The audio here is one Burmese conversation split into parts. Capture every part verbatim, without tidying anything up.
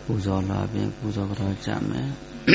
ပူဇော်လာပြင်ပူဇော်ကြောကြမယ်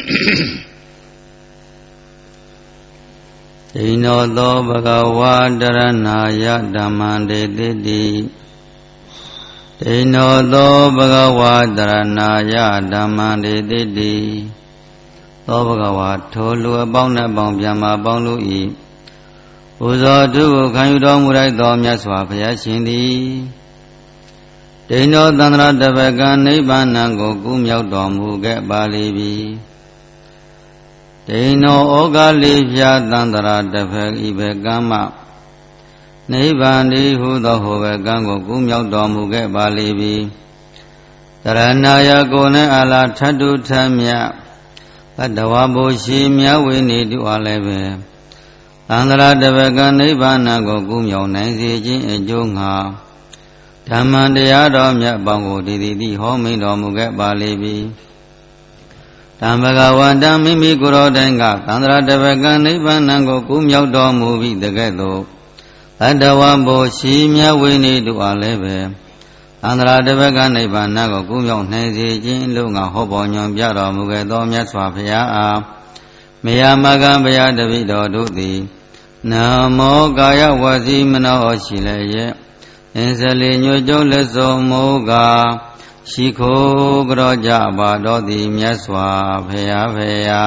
ဒိနောသောဘဂဝါတရဏာယဓမ္မံဒေတိတိဒိနောသောဘဂဝါတရဏာယဓမ္မံဒေတိတိသောဘဂဝါထိုလူအပေါင်းနဲ့ပေါင်းပြန်မှာပေါင်းလို့ဤပူဇော်တုကိုခံယူတော်မူလိုက်သောမြတ်စွာဘုရားရှင်သည်ဒိနောသန္တရတပကံနိဗ္ဗာန်ကိုကူးမြောက်တော်မူခဲ့ပါလိပြီဒိနောဩဃလေးဖြာသန္တရတပဤဘကံမနိဗ္ဗာန်ဤဟုသောဟောဘကံကိုကူးမြောက်တော်မူခဲ့ပါလိပြီတရဏာယကိုနှင့်အလားထတုထမြတ်ဘဒဝဘုရှိမြဝိနေတုအားလည်းပဲသန္တရတပကံနိဗ္ဗာန်ကိုကူးမြောက်နိုင်စေခြင်းအကျိုးငှာဓမ္မံတရားတော်မြတ်ပေါင်းကိုဒီသည်သည်ဟောမိန်တော်မူခဲ့ပါလိပြီဓမ္မကဝန္တမိမိကိုယ်တော်တိုင်ကသန္တရတပကံနိဗ္ဗာန်ကိုကူးမြောက်တော်မူပြီးတကဲ့သို့ဘဒဝဘုရှိမြဝိနေတုအားလည်းပဲသန္တရတပကံနိဗ္ဗာန်ကိုကူးမြောက်နိုင်စေခြင်းလို့ငါဟောပေါ်ညွှန်ပြတော်မူခဲ့သောမြတ်စွာဘုရားအားမေယမကံဘုရားတပည့်တော်တို့သည်နမောကာယဝစီမနောရှိလည်းရဲ့အင်းစလီညွတ်ကျုံလက်စုံမောကရှိခိုးကြောကြပါတော်သည်မြတ်စွာဘုရားဖေယာ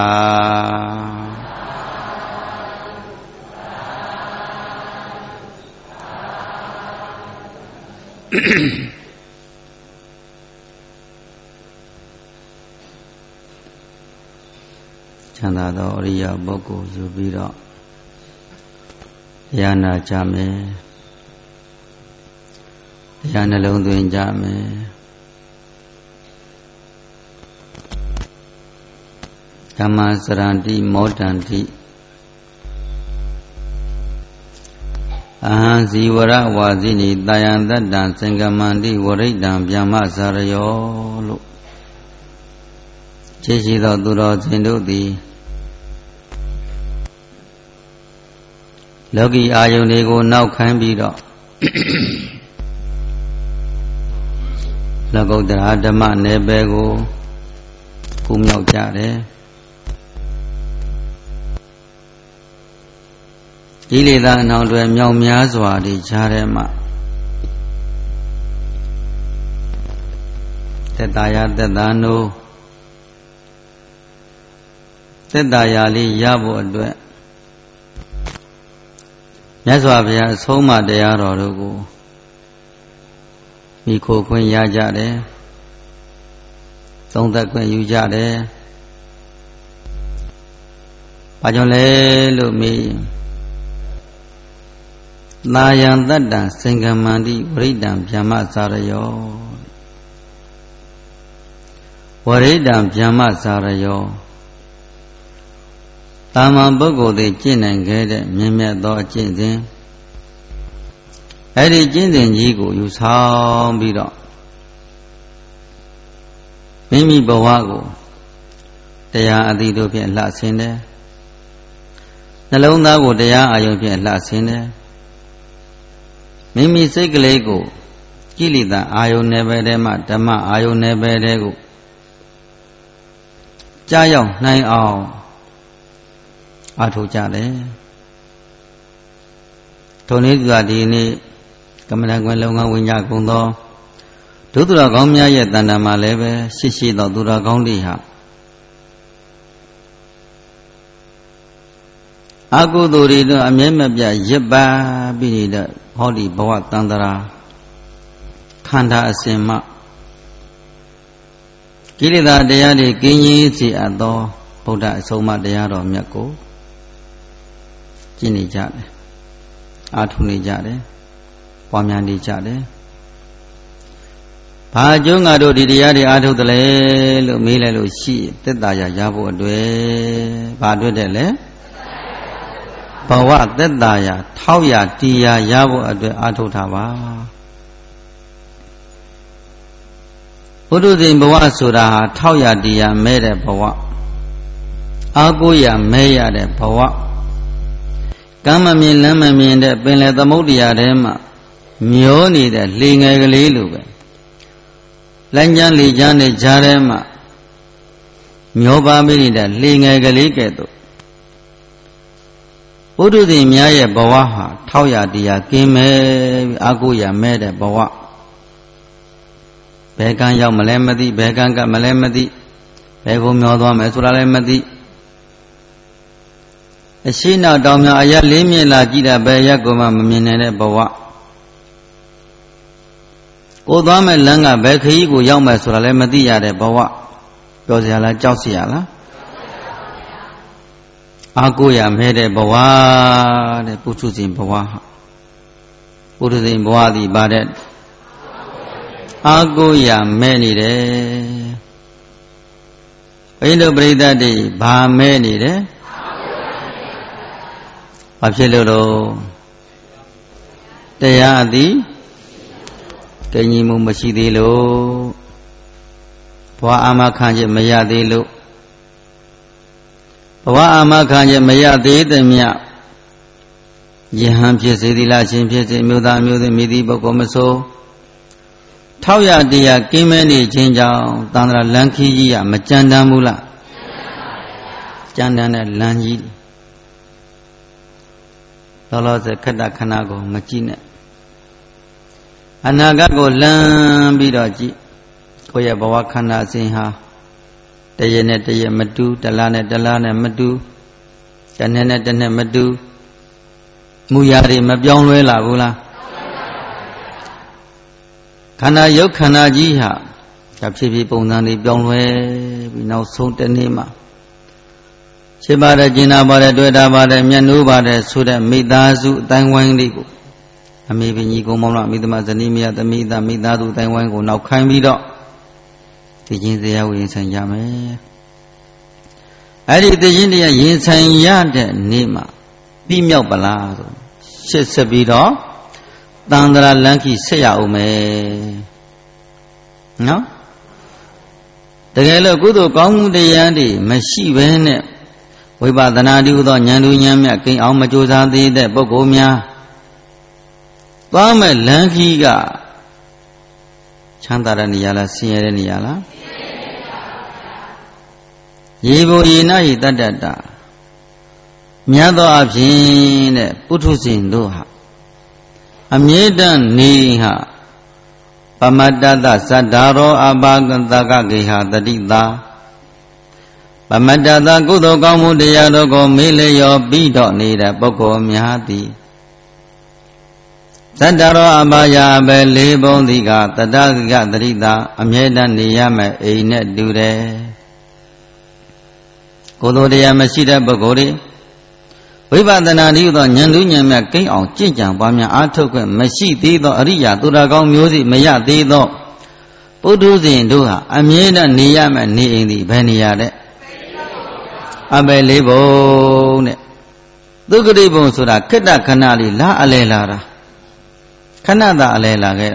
ချမ်းသာသောအရိယပုဂ္ဂိုလ်ယူပြီးတော့ဉာဏ်နာကြမယ်ဉာဏ်နှလုံးသွင်းကြမယ်ဓမ္မစရန္တိမောတန္တိအဟံဇီဝရဝါဇိနိတာယံတတ္တံသင်္ကမန္တိဝရိတံဗျမ္မဇာရယောလို့ခြေရှိသောသူတော်စင်တို့သည်လောကီအာယုန်တွေကိုနောက်ခိုင်းပြီးတော့လကုတ္တရာဓမ္မနယ်ပယ်ကိုကူးမြောက်ကြတယ်ကိလေသာအနှောင်တွေမြောင်များစွာဒီခြားထဲမှာသက်တာယသက်တာနိုးသက်တာယလေးရဖို့အတွက်မြတ်စွာဘုရားအဆုံးအမတရားတော်တို့ကိုမိခိုခွင့်ရကြတယ်သုံးသက်ခွင့်ယူကြတယ်ဘာကြောင့်လဲလို့မေးသာယံတတ္တံစင်္ကမန္တိဝရိတံဗျမ္မဇာရယောဝရိတံဗျမ္မဇာရယောတာမန်ပုဂ္ဂိုလ်သည်ကျင့်နိုင်ခဲ့တဲ့မြင့်မြတ်သောအကျင့်စဉ်အဲ့ဒီကျင့်စဉ်ကြီးကိုယူဆောင်ပြီးတော့မိမိဘဝကိုတရားအသီးတို့ဖြင့်လှဆင်းတယ်နှလုံးသားကိုတရားအာယုံဖြင့်လှဆင်းတယ်မိမိစိတ်ကလေးကိုကိလေသာအာယုန်နယ်ပယ်ထဲမှဓမ္မအာယုန်နယ်ပယ်ထဲကိုကြားရောက်နိုင်အောင်အားထုတ်ကြတယ်ထိုနည်းသူကဒီနေ့ကမ္မဋ္ဌာန်းလုံငန်းဝိညာဉ်ကုံသောဒုသူတော်ကောင်းများရဲ့တဏ္ဍာမှာလည်းပဲရှိရှိသောသူတော်ကောင်းတွေဟာအကုသိုလ်တွေတော့အမြဲမပြတ်ရစ်ပါပြီးနေတဲ့ဟောဒီဘဝတန္တရာခန္ဓာအစဉ်မှကိလေသာတရားတွေကင်းကြီးစေအပ်သောဗုဒ္ဓအဆုံးအမတရားတော်မြတ်ကိုကျင့်နေကြတယ်အာထုနေကြတယ်ပွားများနေကြတယ်ဘာအကျိုးငါတို့ဒီတရားတွေအာထုတ်တယ်လဲလို့မေးလိုက်လို့ရှိသက်သာရရဖို့အတွက်ဘာအတွက်တဲ့လဲဘဝသက်သာရာထောက်ရတရားရဖို့အတွက်အာထုတ်တာပါဘုဒ္ဓဇင်ဘဝဆိုတာဟာထောက်ရတရားမဲတဲ့ဘဝအာကိုရမဲရတဲ့ဘဝကမ်းမမြင်လမ်းမမြင်တဲ့ပင်လယ်သမုဒ္ဒရာထဲမှာမျောနေတဲ့လေငယ်ကလေးလိုပဲ lanh chán lì chán để chá rẽ mà nhớ ba mươi đi đã lì ngay cái lý kể tụ bố tu thì mía ye bảo ha thao ya đi ya kim mê aku ya mê để bảo bé can giàu mà lên mà đi bé can cả mà lên mà đi bé cũng nhớ đó mẹ sura lên mà đi xin nào đào nhà ai lấy miếng là chỉ là bé ya cũng mà miếng này để bảo cô đó mẹ lần à bé khi cô giàu mẹ sura lên mà đi ya để bảo cho gì là cháu gì là aku ya mẹ để bảo để phụ chú gì bảo phụ chú gì bảo đi ba để aku ya mẹ đi đấy bây giờ bây giờ đi ba mẹ đi đấy bác sĩ lưu đồ đây à đi cái gì muốn mà xí đi luôn bố ama khăn chứ mấy giờ đi luôn bố ama khăn chứ mấy giờ đi thì mía gì ham phía dưới đi là xin phía dưới miêu ta miêu thì mi đi bao gồm một số tháo ya đi ya kim mê đi trên cháu tăng ra lăng khí gì à mà chân đam bu la chân đam là lăng gì đó là sẽ khát khát nào của mà chi nè anh nào các cô lăng bị đó chi cô ya bảo khát nào xin ha đây này đây mất du đây là này đây là này mất du đây này này đây này mất du mua nhà đi mà bông nuôi là bu la khả năng yếu khả năng gì hả gặp chỉ bị bùng nang đi bông nuôi bị nấu sống tên này mà chỉ ba đời chỉ nào ba đời đôi đa ba đời miền núi ba đời suốt đời mi ta su tai hoang đi cũng ami bị nhị cũng mong là mi ta mà dân đi mi ta mi ta mi ta su tai hoang cũng nấu khai mi đó thì chính thế nào yên sinh ra mấy ấy thì tự nhiên thì yên sinh ra để niệm mà bi miao bả la rồi sẽ sẽ bị đó tăng ra lăng khí sẽ giàu mẹ nó từ cái là cú tổ công đi ăn đi mà xí về nè với bà ta na đi đó nhà đuôi nhà mẹ cái áo mà chui ra đi để bốc gỗ nhà đó mà lăng khí cả chẳng ta ra nhà là xí ra nhà là gì bộ gì nói gì ta đặt ta nhà đó áp xin nè bút thu xin đồ ha Amyedan ni ha Pamadata sadharo abhagantaka kiha tadita Pamadata kudo kamu diyado ko mileyo bido nida poko mihati Sadharo abhaya abe lebon dika tadakika tadita Amyedan niyame eine dure Kudo diyame sida pokori Với bà ta nào đi đó nhận đối nhận mẹ cái ảo chết chẳng bao nhiêu ác thâu quen mà sĩ tí đó ở đi giả tôi ra con miếu gì mà giả tí đó bố tu gì đâu hả anh nhớ là ni ya mà ni anh đi bên ni ya đấy à bên lấy bố nè tôi cứ đi bố số đã kết đã khăn nào đi lá alê la ra khăn nào đã alê la cái đó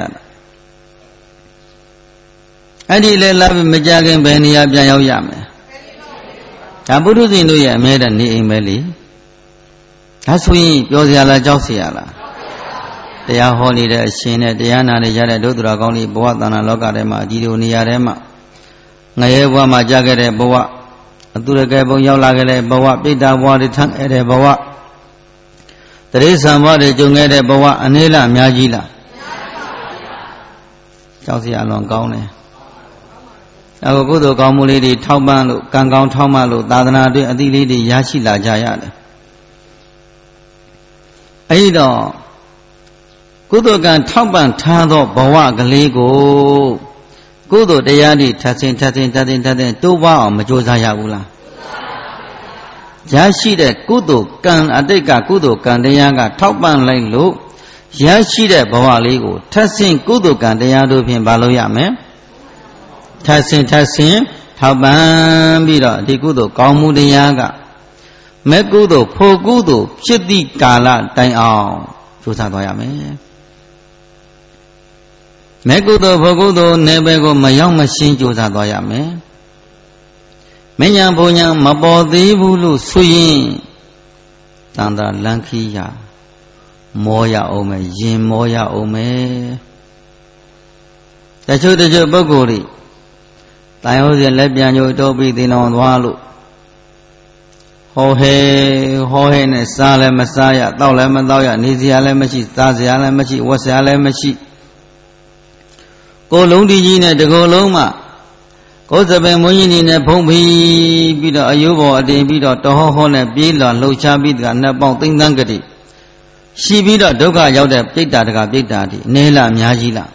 anh đi lấy lá bên cha cái bên ni ya bên nhau ya mẹ à bố tu gì đâu ya mẹ là ni anh bên lý đã suyပြောra là cháu xỉa làတရားဟောနေတဲ့အရှင်နဲ့တရားနာနေကြတဲ့ဒုသရကောင်းလေးဘဝတဏ္ဍာလောကထဲမှာဒီလိုနေရာထဲမှာငရဲဘဝမှာကြာခဲ့တဲ့ဘဝအတုရကဲဘုံရောက်လာခဲ့တဲ့ဘဝပိဋ္ဌာဘဝတွေထမ်းခဲ့တဲ့ဘဝတရိစ္ဆာန်ဘဝတွေကျုံခဲ့တဲ့ဘဝအနေလားအများကြီးလားကြောက်စရာလွန်ကောင်းတယ်အခုကုသိုလ်ကောင်းမှုလေးတွေထောက်ပံ့လို့ကံကောင်းထောက်မှလို့သာသနာ့အတွင်းအသီးလေးတွေရရှိလာကြရတယ်အဲ့တော့ကုသိုလ်ကံထောက်ပံ့ထားသောဘဝကလေးကိုကုသိုလ်တရားတွေထပ်ဆင်းထပ်ဆင်းထပ်ဆင်းထပ်ဆင်းတိုးပွားအောင်မကြိုးစားရဘူးလားရရှိတဲ့ကုသိုလ်ကံအတိတ်ကကုသိုလ်ကံတရားကထောက်ပံ့လိုက်လို့ရရှိတဲ့ဘဝလေးကိုထပ်ဆင်းကုသိုလ်ကံတရားတို့ဖြင့်မလုပ်ရမယ်ထပ်ဆင်းထပ်ဆင်းထောက်ပံ့ပြီးတော့ဒီကုသိုလ်ကောင်းမှုတရားကမဲ့ကုသိုလ်ဖို့ကုသိုလ်ဖြစ်သည့်ကာလတိုင်အောင်ကြိုးစားသွားရမယ်မဲ့ကုသိုလ်ဖို့ကုသိုလ်နယ်ပယ်ကိုမရောက်မရှင်းကြိုးစားသွားရမယ်မဉ္ဇဉ်ဘုံညာမပေါ်သေးဘူးလို့ဆိုရင်တန်တာလန်ခီရမောရအောင်မယ်ရင်မောရအောင်မယ်တချို့တချို့ပုဂ္ဂိုလ်တွေတန်ရုံးစဉ်လက်ပြန်ညိုတော့ပြီးသင်တော်သွားလို့ဟောဟဲဟောဟဲနဲ့စားလည်းမစားရတောက်လည်းမတောက်ရနေစရာလည်းမရှိစားစရာလည်းမရှိဝတ်စရာလည်းမရှိကိုယ်လုံးဒီကြီးနဲ့တကိုယ်လုံးမှကိုယ်စပင်မွေးကြီးနေနဲ့ဖုံးပြီးပြီးတော့အယုဘောအတင်ပြီးတော့တဟောဟောနဲ့ပြေးလွန်လှုပ်ရှားပြီးတကနှစ်ပေါင်းသိန်းသန်းကတိရှိပြီးတော့ဒုက္ခရောက်တဲ့ပြိတ္တာတကပြိတ္တာဒီအနေလားအများကြီးလား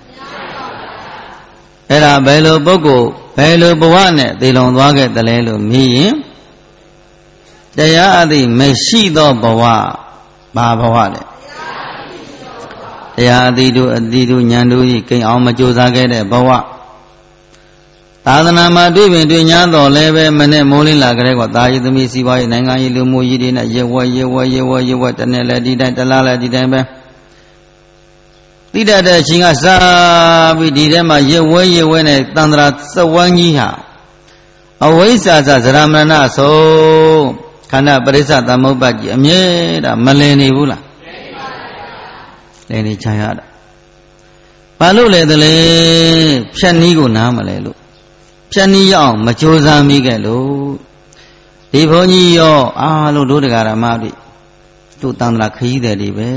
အဲ့ဒါဘယ်လိုပုဂ္ဂိုလ်ဘယ်လိုဘဝနဲ့သေလွန်သွားခဲ့တယ်လဲလို့မေးရင်တရားအသိမရှိသောဘဝဘာဘဝလဲတရားအသိတို့အသိတို့ဉာဏ်တို့ဤကိန်းအောင်မကြိုးစားခဲ့တဲ့ဘဝသာသနာမှာတွေ့ပင်တွေ့ညာတော်လည်းပဲမနဲ့မိုးလင်းလာကြတဲ့ကသာယသမီးစီပွားရေးနိုင်ငံရေးလူမှုရေးတွေနဲ့ရေဝဲရေဝဲရေဝဲရေဝဲတနေ့လည်းဒီတိုင်းတလားလည်းဒီတိုင်းပဲတိတတ်တဲ့အချိန်ကစားပြီးဒီထဲမှာရေဝဲရေဝဲနဲ့တန္တရာစဝန်းကြီးဟာအဝိဇ္ဇာဇဇရမဏဆုံးခန္ဓာပရိစ္ဆသမုပ္ပါဒ်ကြီးအမြဲတမ်းမလည်နေဘူးလားလည်နေချရတာဘာလို့လဲတလဲဖြတ်နည်းကိုနားမလဲလို့ဖြတ်နည်းရအောင်မကြိုးစားမိခဲ့လို့ဒီဘုန်းကြီးရောအားလို့တို့တရားဓမ္မတွေတို့တန္တရာခရီးတယ်တွေပဲ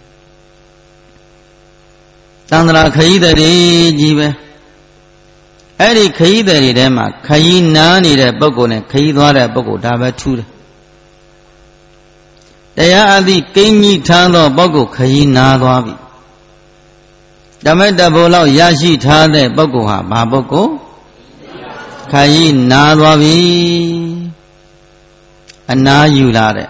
တန္တရာခရီးတယ်တွေကြီးပဲအဲ့ဒီခရီးတယ်တွေထဲမှာခရီးနားနေတဲ့ပုဂ္ဂိုလ်နဲ့ခရီးသွားတဲ့ပုဂ္ဂိုလ်ဒါပဲထူးတယ်တရားအသိကိန်းကြီးထမ်းသောပုဂ္ဂိုလ်ခရီးနားသွားပြီဓမ္မတဘောလောက်ရရှိထားတဲ့ပုဂ္ဂိုလ်ဟာဘာပုဂ္ဂိုလ်ခရီးနားသွားပြီအနာယူလာတဲ့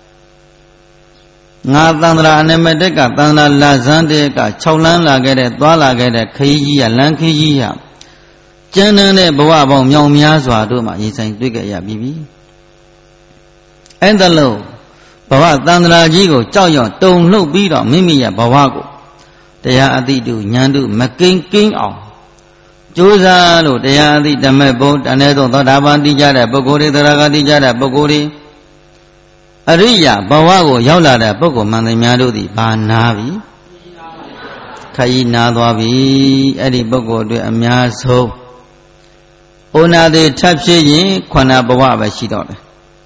ငါသန္တရာအနမတက်ကသန္တရာလာဇန်တဲ့က၆လမ်းလာခဲ့တဲ့သွားလာခဲ့တဲ့ခရီးကြီးကလမ်းခရီးကြီးဟာကျမ်းတဲ့ဘဝပေါင်းမြောင်များစွာတို့မှာရင်ဆိုင်တွေ့ကြရပြီပြီအဲ့ဒါလို့ဘဝသန္တရာကြီးကိုကြောက်ရွံ့တုန်လှုပ်ပြီးတော့မိမိရဲ့ဘဝကိုတရားအသိတို့ဉာဏ်တို့မကိန်းကိန်းအောင်ကြိုးစားလို့တရားအသိဓမ္မဘုံတန်တဲ့သောသောတာပန်တိကြတဲ့ပုဂ္ဂိုလ်တွေသရဂတိကြတဲ့ပုဂ္ဂိုလ်တွေအရိယာဘဝကိုရောက်လာတဲ့ပုဂ္ဂိုလ်မှန်သမျှတို့သည်ဘာနာပြီခရီးနာသွားပြီအဲ့ဒီပုဂ္ဂိုလ်တွေအများဆုံးဩနာတိထပ်ဖြစ်ရင်ခန္ဓာဘဝပဲရှိတော့တယ်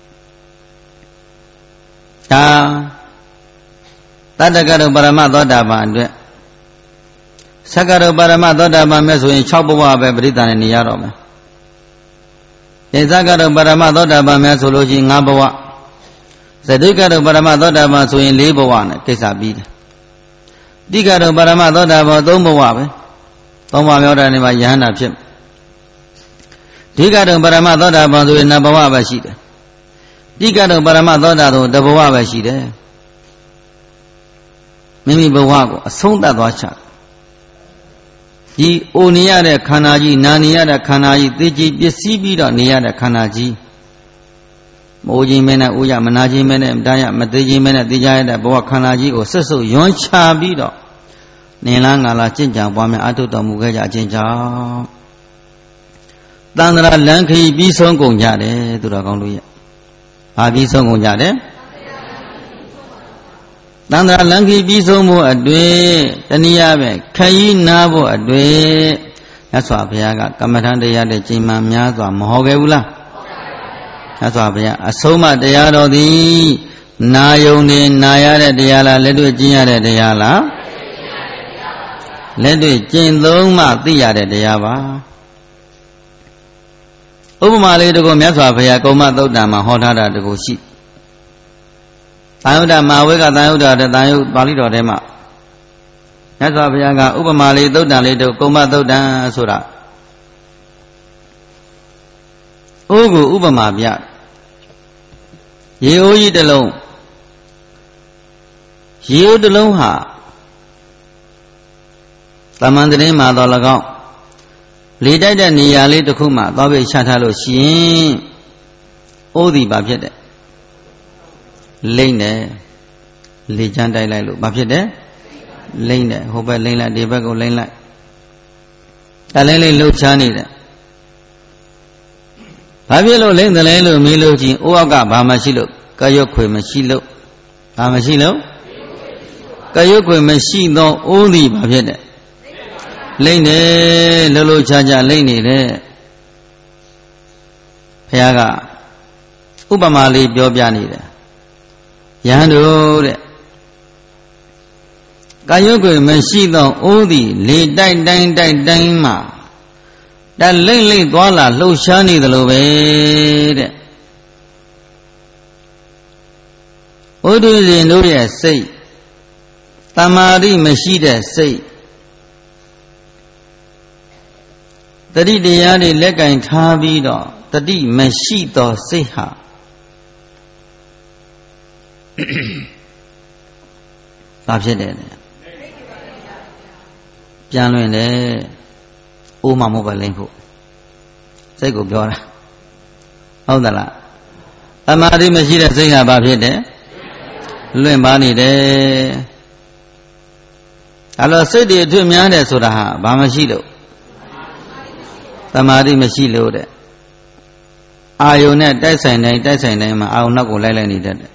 ဒါတတ္တကရုပရမသောတာပန်အတွက်သက္ကရုပရမသောတာပန်မဲ့ဆိုရင်၆ဘဝပဲပရိသတ်နဲ့နေရတော့မယ်။သက္ကရုပရမသောတာပန်မဲ့ဆိုလို့ရှိရင်၅ဘဝသတိကရုပရမသောတာပန်ဆိုရင်၄ဘဝနဲ့ကိစ္စပြီးတယ်။တိကရုပရမသောတာပန်၃ဘဝပဲ၃ဘဝမြောက်တဲ့နေမှာယဟန္တာဖြစ်ဒီကရုပရမသောတာပန်ဆိုရင်၂ဘဝပဲရှိတယ်တိကတုပရမသောတာတို့တဘဝပဲရှိတယ်မိမိဘဝကိုအဆုံးသတ်သွားချဒီအိုနေရတဲ့ခန္ဓာကြီးနာနေရတဲ့ခန္ဓာကြီးသိကြည်ပစ္စည်းပြီးတော့နေရတဲ့ခန္ဓာကြီးမိုးခြင်းမဲနဲ့ဥရမနာခြင်းမဲနဲ့တားရမသေးခြင်းမဲနဲ့သိကြရတဲ့ဘဝခန္ဓာကြီးကိုဆက်စုပ်ယွန်းချပြီးတော့နေလားငါလားကျင့်ကြံပွားများအထုတော်မူခဲ့ကြခြင်းကြောင့်တန္တရာလမ်းခရီးပြီးဆုံးကုန်ကြတယ်သူတော်ကောင်းတို့ရဲ့ဘာပြီးဆုံးကုန်ကြတယ်တန္တရာလမ်းခရီးပြီးဆုံးဖို့အတွင်းတနည်းအားဖြင့်ခရီးနာဖို့အတွင်းမြတ်စွာဘုရားကကမ္မထံတရားတဲ့ချိန်မှများစွာမဟောခဲ့ဘူးလားမြတ်စွာဘုရားအဆုံးမတရားတော်သည်နာယုံနေနာရတဲ့တရားလားလက်တွေ့ကျင့်ရတဲ့တရားလားလက်တွေ့ကျင့်သုံးမှသိရတဲ့တရားပါဥပမာလေးတကူမြတ်စွာဘုရားကုမ္မသုတ်တံမှာဟောထားတာတကူရှိသံယုတ္တမဟာဝိကသံယုတ္တတဲ့သံယုတ်ပါဠိတော်ထဲမှာမြတ်စွာဘုရားကဥပမာလေးသုတ်တံလေးတကူကုမ္မသုတ်တံဆိုတာအိုးကိုဥပမာပြရေအိုးကြီးတစ်လုံးရေအိုးတစ်လုံးဟာသမန္တရင်မှာတော့၎င်းလေတိုက်တဲ့နေရာလေးတစ်ခုမှသွားပြီးချထားလို့ရှိရင်အိုးဒီဘာဖြစ်တယ်လိမ့်တယ်လေချမ်းတိုက်လိုက်လို့ဘာဖြစ်တယ်လိမ့်တယ်ဟိုဘက်လိမ့်လိုက်ဒီဘက်ကိုလိမ့်လိုက်တလိမ့်လိမ့်လှုပ်ရှားနေတယ်ဘာဖြစ်လို့လိမ့်တယ်လဲလို့မေးလို့ချင်းအိုးအောက်ကဘာမှရှိလို့ကရွတ်ခွေမရှိလို့ဘာမရှိလို့ကရွတ်ခွေမရှိသောအိုးဒီဘာဖြစ်တယ်လိမ့်နေလှုပ်လှုပ်ရှားရှားလိမ့်နေတဲ့ဘုရားကဥပမာလေးပြောပြနေတယ်ယဟန်တို့တဲ့ကာယုတ်ကိုမရှိသောအိုးသည်လေတိုက်တိုင်းတိုက်တိုင်းမှာတလိမ့်လိမ့်သွားလာလှုပ်ရှားနေသလိုပဲတဲ့ဩဒုရှင်တို့ရဲ့စိတ်တမာတိမရှိတဲ့စိတ်တတိတရားတွေလက်ကင်ထားပြီးတော့တတိမရှိသောစိတ်ဟာဘာဖြစ်တယ်လဲပြန်လွင်တယ်အိုးမှမဟုတ်ပါလိမ့်ဖို့စိတ်ကိုပြောတာဟုတ်သလားတမာတိမရှိတဲ့စိတ်ဟာဘာဖြစ်တယ်လွင့်ပါနေတယ်အဲ့တော့စိတ်တွေအထွတ်များတယ်ဆိုတာဟာဘာမရှိလို့တမာတိမရှိလို့တဲ့အာယုန်နဲ့တိုက်ဆိုင်တိုင်းတိုက်ဆိုင်တိုင်းမှာအာယုန်နောက်ကိုလိုက်လိုက်နေတတ်တယ်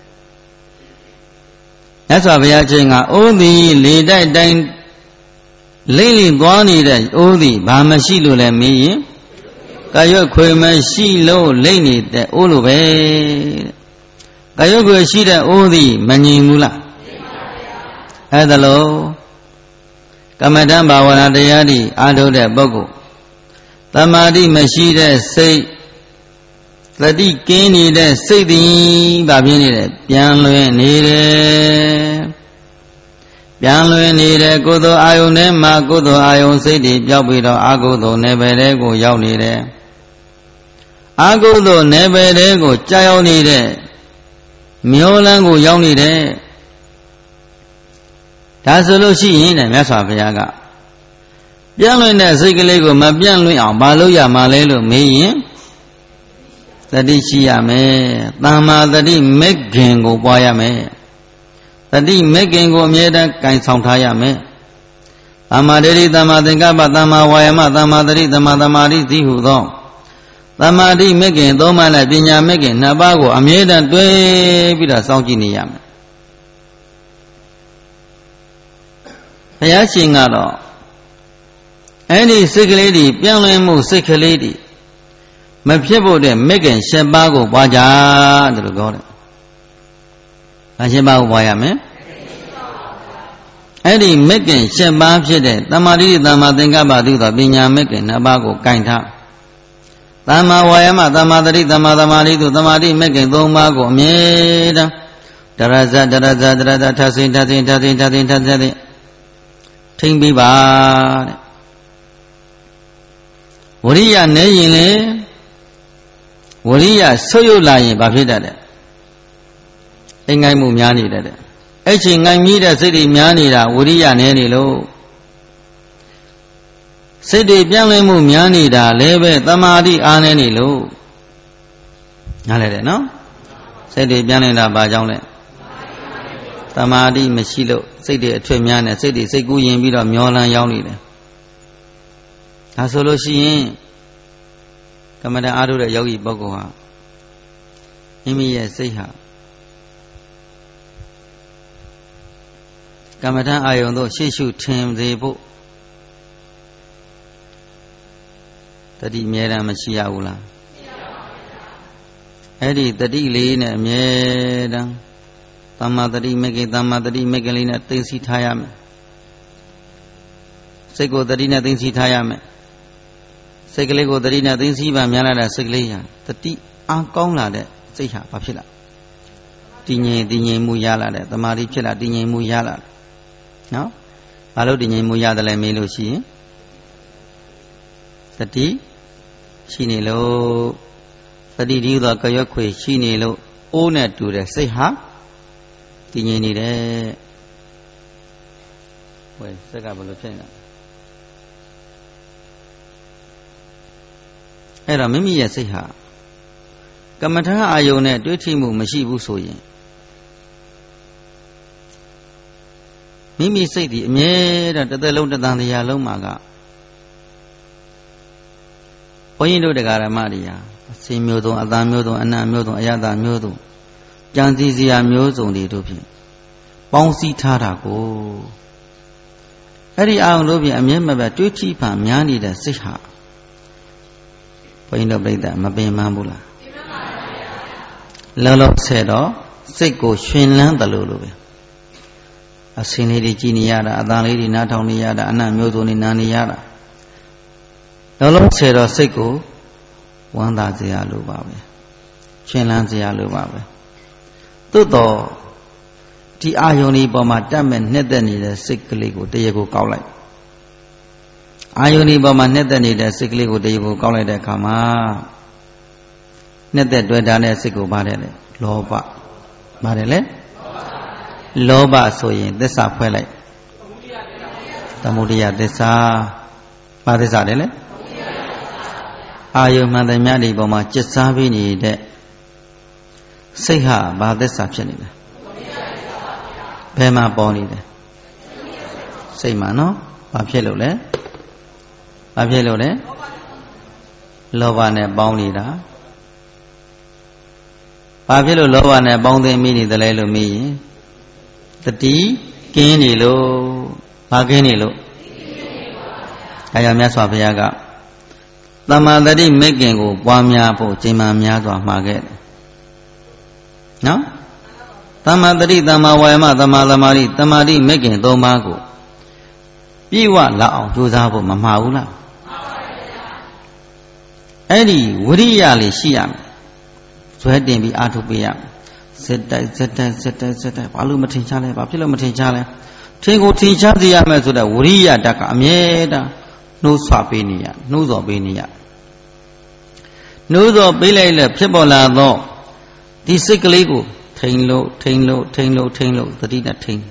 မြတ်စွာဘုရားရှင်ကအိုးသည်လေတိုက်တိုင်းလိမ့်လိမ့်သွားနေတဲ့အိုးသည်ဘာမရှိလို့လဲမေးရင်ကာယွက်ခွေမရှိလို့လိမ့်နေတဲ့အိုးလိုပဲကာယွက်ခွေရှိတဲ့အိုးသည်မငြိမ်ဘူးလားအဲ့ဒါလို့ကမ္မဋ္ဌာန်းဘာဝနာတရားတွေအားထုတ်တဲ့ပုဂ္ဂိုလ်တမာတိမရှိတဲ့စိတ်သတိကင်းနေတဲ့စိတ်သည်ဘာဖြစ်နေလဲပြန်လွင်နေတယ်ပြန်လွင်နေတဲ့ကုသိုလ်အာယုန်ထဲမှာကုသိုလ်အာယုန်စိတ်တွေပျောက်ပြီးတော့အကုသိုလ်နယ်ပယ်တွေကိုရောက်နေတယ်အကုသိုလ်နယ်ပယ်တွေကိုကြာရောက်နေတဲ့မျောလန်းကိုရောက်နေတယ်ဒါဆိုလို့ရှိရင်လည်းမြတ်စွာဘုရားကပြန်လွင်တဲ့စိတ်ကလေးကိုမပြန်လွင်အောင်ဘာလို့ရမှာလဲလို့မေးရင်တတိရှိရမယ်တမ္မာတတိမေခင်ကိုပွားရမယ်တတိမေခင်ကိုအမြဲတမ်းကင်ဆောင်ထားရမယ်သမ္မာဒိဋ္ဌိသမ္မာသင်္ကပ္ပသမ္မာဝါယာမသမ္မာတတိသမ္မာသမာဓိသိဟုသောသမ္မာတိမေခင်သုံးပါးနဲ့ပညာမေခင်နှစ်ပါးကိုအမြဲတမ်းတွဲပြီးတော့စောင့်ကြည့်နေရမယ်ဘုရားရှင်ကတော့အဲ့ဒီစိတ်ကလေးတွေပြောင်းလဲမှုစိတ်ကလေးတွေမဖြစ်ဖို့တဲ့မေခင်ရှစ်ပါးကိုပွားကြတယ်လို့ပြောတယ်။အရှင်းပါးကိုပွားရမယ်။အဲ့ဒီမေခင်ရှစ်ပါးဖြစ်တဲ့တမာတိသမ္မာသင်္ကပ္ပသို့သောပညာမေခင်နှစ်ပါးကိုကင်ထား။သမ္မာဝါယာမသမ္မာတတိသမ္မာသမာဓိသို့သမာဓိမေခင်သုံးပါးကိုအမြဲတမ်းတရဇတရဇတရဇထဆင်ထဆင်ထဆင်ထဆင်ထဆင်ထိမ့်ပြီးပါတဲ့။ဝရိယနေရင်လေဝရိယဆုပ်ယုတ်လာရင်ဘာဖြစ်တတ်လဲအိမ်ငိုင်းမှုများနေတတ်တယ်အဲ့ချိန်ငိုင်းမြည်တဲ့စိတ်တွေများနေတာဝရိယနေနေလို့စိတ်တွေပြောင်းလဲမှုများနေတာလည်းပဲသမာဓိအားနေနေလို့နားလဲတယ်နော်စိတ်တွေပြောင်းနေတာဘာကြောင့်လဲသမာဓိမရှိလို့စိတ်တွေအထွတ်များနေစိတ်တွေစိတ်ကူးရင်ပြီးတော့မျောလန်းရောက်နေတယ်ဒါဆိုလို့ရှိရင်ကမ္မဋ္ဌာန်းအားထုတ်တဲ့ယောဂီပုဂ္ဂိုလ်ဟာမိမိရဲ့စိတ်ဟာကမ္မဋ္ဌာန်းအာယုံတို့ရှေ့ရှုထင်စေဖို့တတိအမြဲတမ်းမရှိရဘူးလားမရှိပါဘူးအဲ့ဒီတတိလေးနဲ့အမြဲတမ်းသမ္မာတတိမေကေသမ္မာတတိမေကေလေးနဲ့သိသိထားရမယ်စိတ်ကိုတတိနဲ့သိသိထားရမယ်စိတ်ကလေးကိုတတိနဲ့သိသိပါများလာတဲ့စိတ်ကလေးဟာတတိအားကောင်းလာတဲ့စိတ်ဟာဘာဖြစ်လာတည်ငြိမ်တည်ငြိမ်မှုရလာတဲ့တမာတိဖြစ်လာတည်ငြိမ်မှုရလာတယ်နော်ဘာလို့တည်ငြိမ်မှုရတယ်လဲမေးလို့ရှိရင်တတိရှိနေလို့တတိဒီသောကြွက်ခွေရှိနေလို့အိုးနဲ့တူတဲ့စိတ်ဟာတည်ငြိမ်နေတယ်ဝယ်စက်ကဘယ်လိုဖြစ်နေတာအဲ့တော့မိမိရဲ့စိတ်ဟာကမ္မထာအာယုန်နဲ့တွေ့ထိမှုမရှိဘူးဆိုရင်မိမိစိတ်ဒီအမြဲတမ်းတစ်သက်လုံးတစ်သံတရားလုံးမှာကဘုန်းကြီးတို့တရားဓမ္မတွေဟာအစင်မျိုးစုံအတန်မျိုးစုံအနံမျိုးစုံအယတမျိုးစုံကြံစည်စရာမျိုးစုံတွေတို့ဖြင့်ပေါင်းစည်းထားတာကိုအဲ့ဒီအာယုံတို့ဖြင့်အမြဲမပြတ်တွေးထိပါများနေတဲ့စိတ်ဟာဘုန်းကြီးတို့ပြိဿမပင်ပန်းဘူးလားပင်ပန်းပါဗျာလောလောဆယ်တော့စိတ်ကိုရှင်လန်းတယ်လို့လို့ပဲအစင်းလေးတွေကြည်နေရတာအတန်လေးတွေနားထောင်နေရတာအနတ်မျိုးစုံတွေနားနေရတာလောလောဆယ်တော့စိတ်ကိုဝမ်းသာစရာလိုပါပဲရှင်လန်းစရာလိုပါပဲသို့တော့ဒီအာယုန်ဒီပေါ်မှာတက်မဲ့နှက်သက်နေတဲ့စိတ်ကလေးကိုတရေကိုကောက်လိုက်အာယုန်ဒီပေါ်မှာနှက်သက်နေတဲ့စိတ်ကလေးကိုတရေကိုကောက်လိုက်တဲ့အခါမှာနှက်သက်တွေ့တာတဲ့စိတ်ကိုပါတယ်လေလောဘပါတယ်လေလောဘဆိုရင်သစ္စာဖွဲ့လိုက်သမုဒယသစ္စာဘာသစ္စာလဲလဲအာယုန်မှန်သမျှဒီပေါ်မှာจิตစားပြီးနေတဲ့စိတ်ဟာဘာသစ္စာဖြစ်နေလဲဘယ်မှာပေါ်နေလဲစိတ်မှာနော်ဘာဖြစ်လို့လဲဘာဖြစ်လို့လဲလောဘနဲ့ပေါင်းနေတာဘာဖြစ်လို့လောဘနဲ့ပေါင်းသိမိနေတယ်လဲလို့မေးရင်တတိကင်းနေလို့ဘာကင်းနေလို့အဲကြောင့်မြတ်စွာဘုရားကသမ္မာတတိမိခင်ကိုပွားများဖို့ချိန်မှများစွာမှာခဲ့တယ်နော်သမ္မာတတိသမ္မာဝါယမသမ္မာသမာဓိသမ္မာတိမိခင်သုံးပါးကိုပြည့်ဝလာအောင်ကြိုးစားဖို့မမှားဘူးလားမှားပါဗျာအဲ့ဒီဝိရိယလေးရှိရမယ်ဇွဲတင်ပြီးအားထုတ်ပေးရမယ်စက်တိုက်စက်တိုက်စက်တိုက်စက်တိုက်ဘာလို့မထင်ရှားလဲဘာဖြစ်လို့မထင်ရှားလဲထင်ကိုထင်ရှားစေရမယ်ဆိုတော့ဝိရိယဓာတ်ကအမြဲတမ်းနှိုးဆွပေးနေရနှိုးဆော်ပေးနေရနှိုးဆော်ပေးလိုက်လဲဖြစ်ပေါ်လာတော့ဒီစိတ်ကလေးကိုထိန်လို့ထိန်လို့ထိန်လို့ထိန်လို့တတိနဲ့ထိန်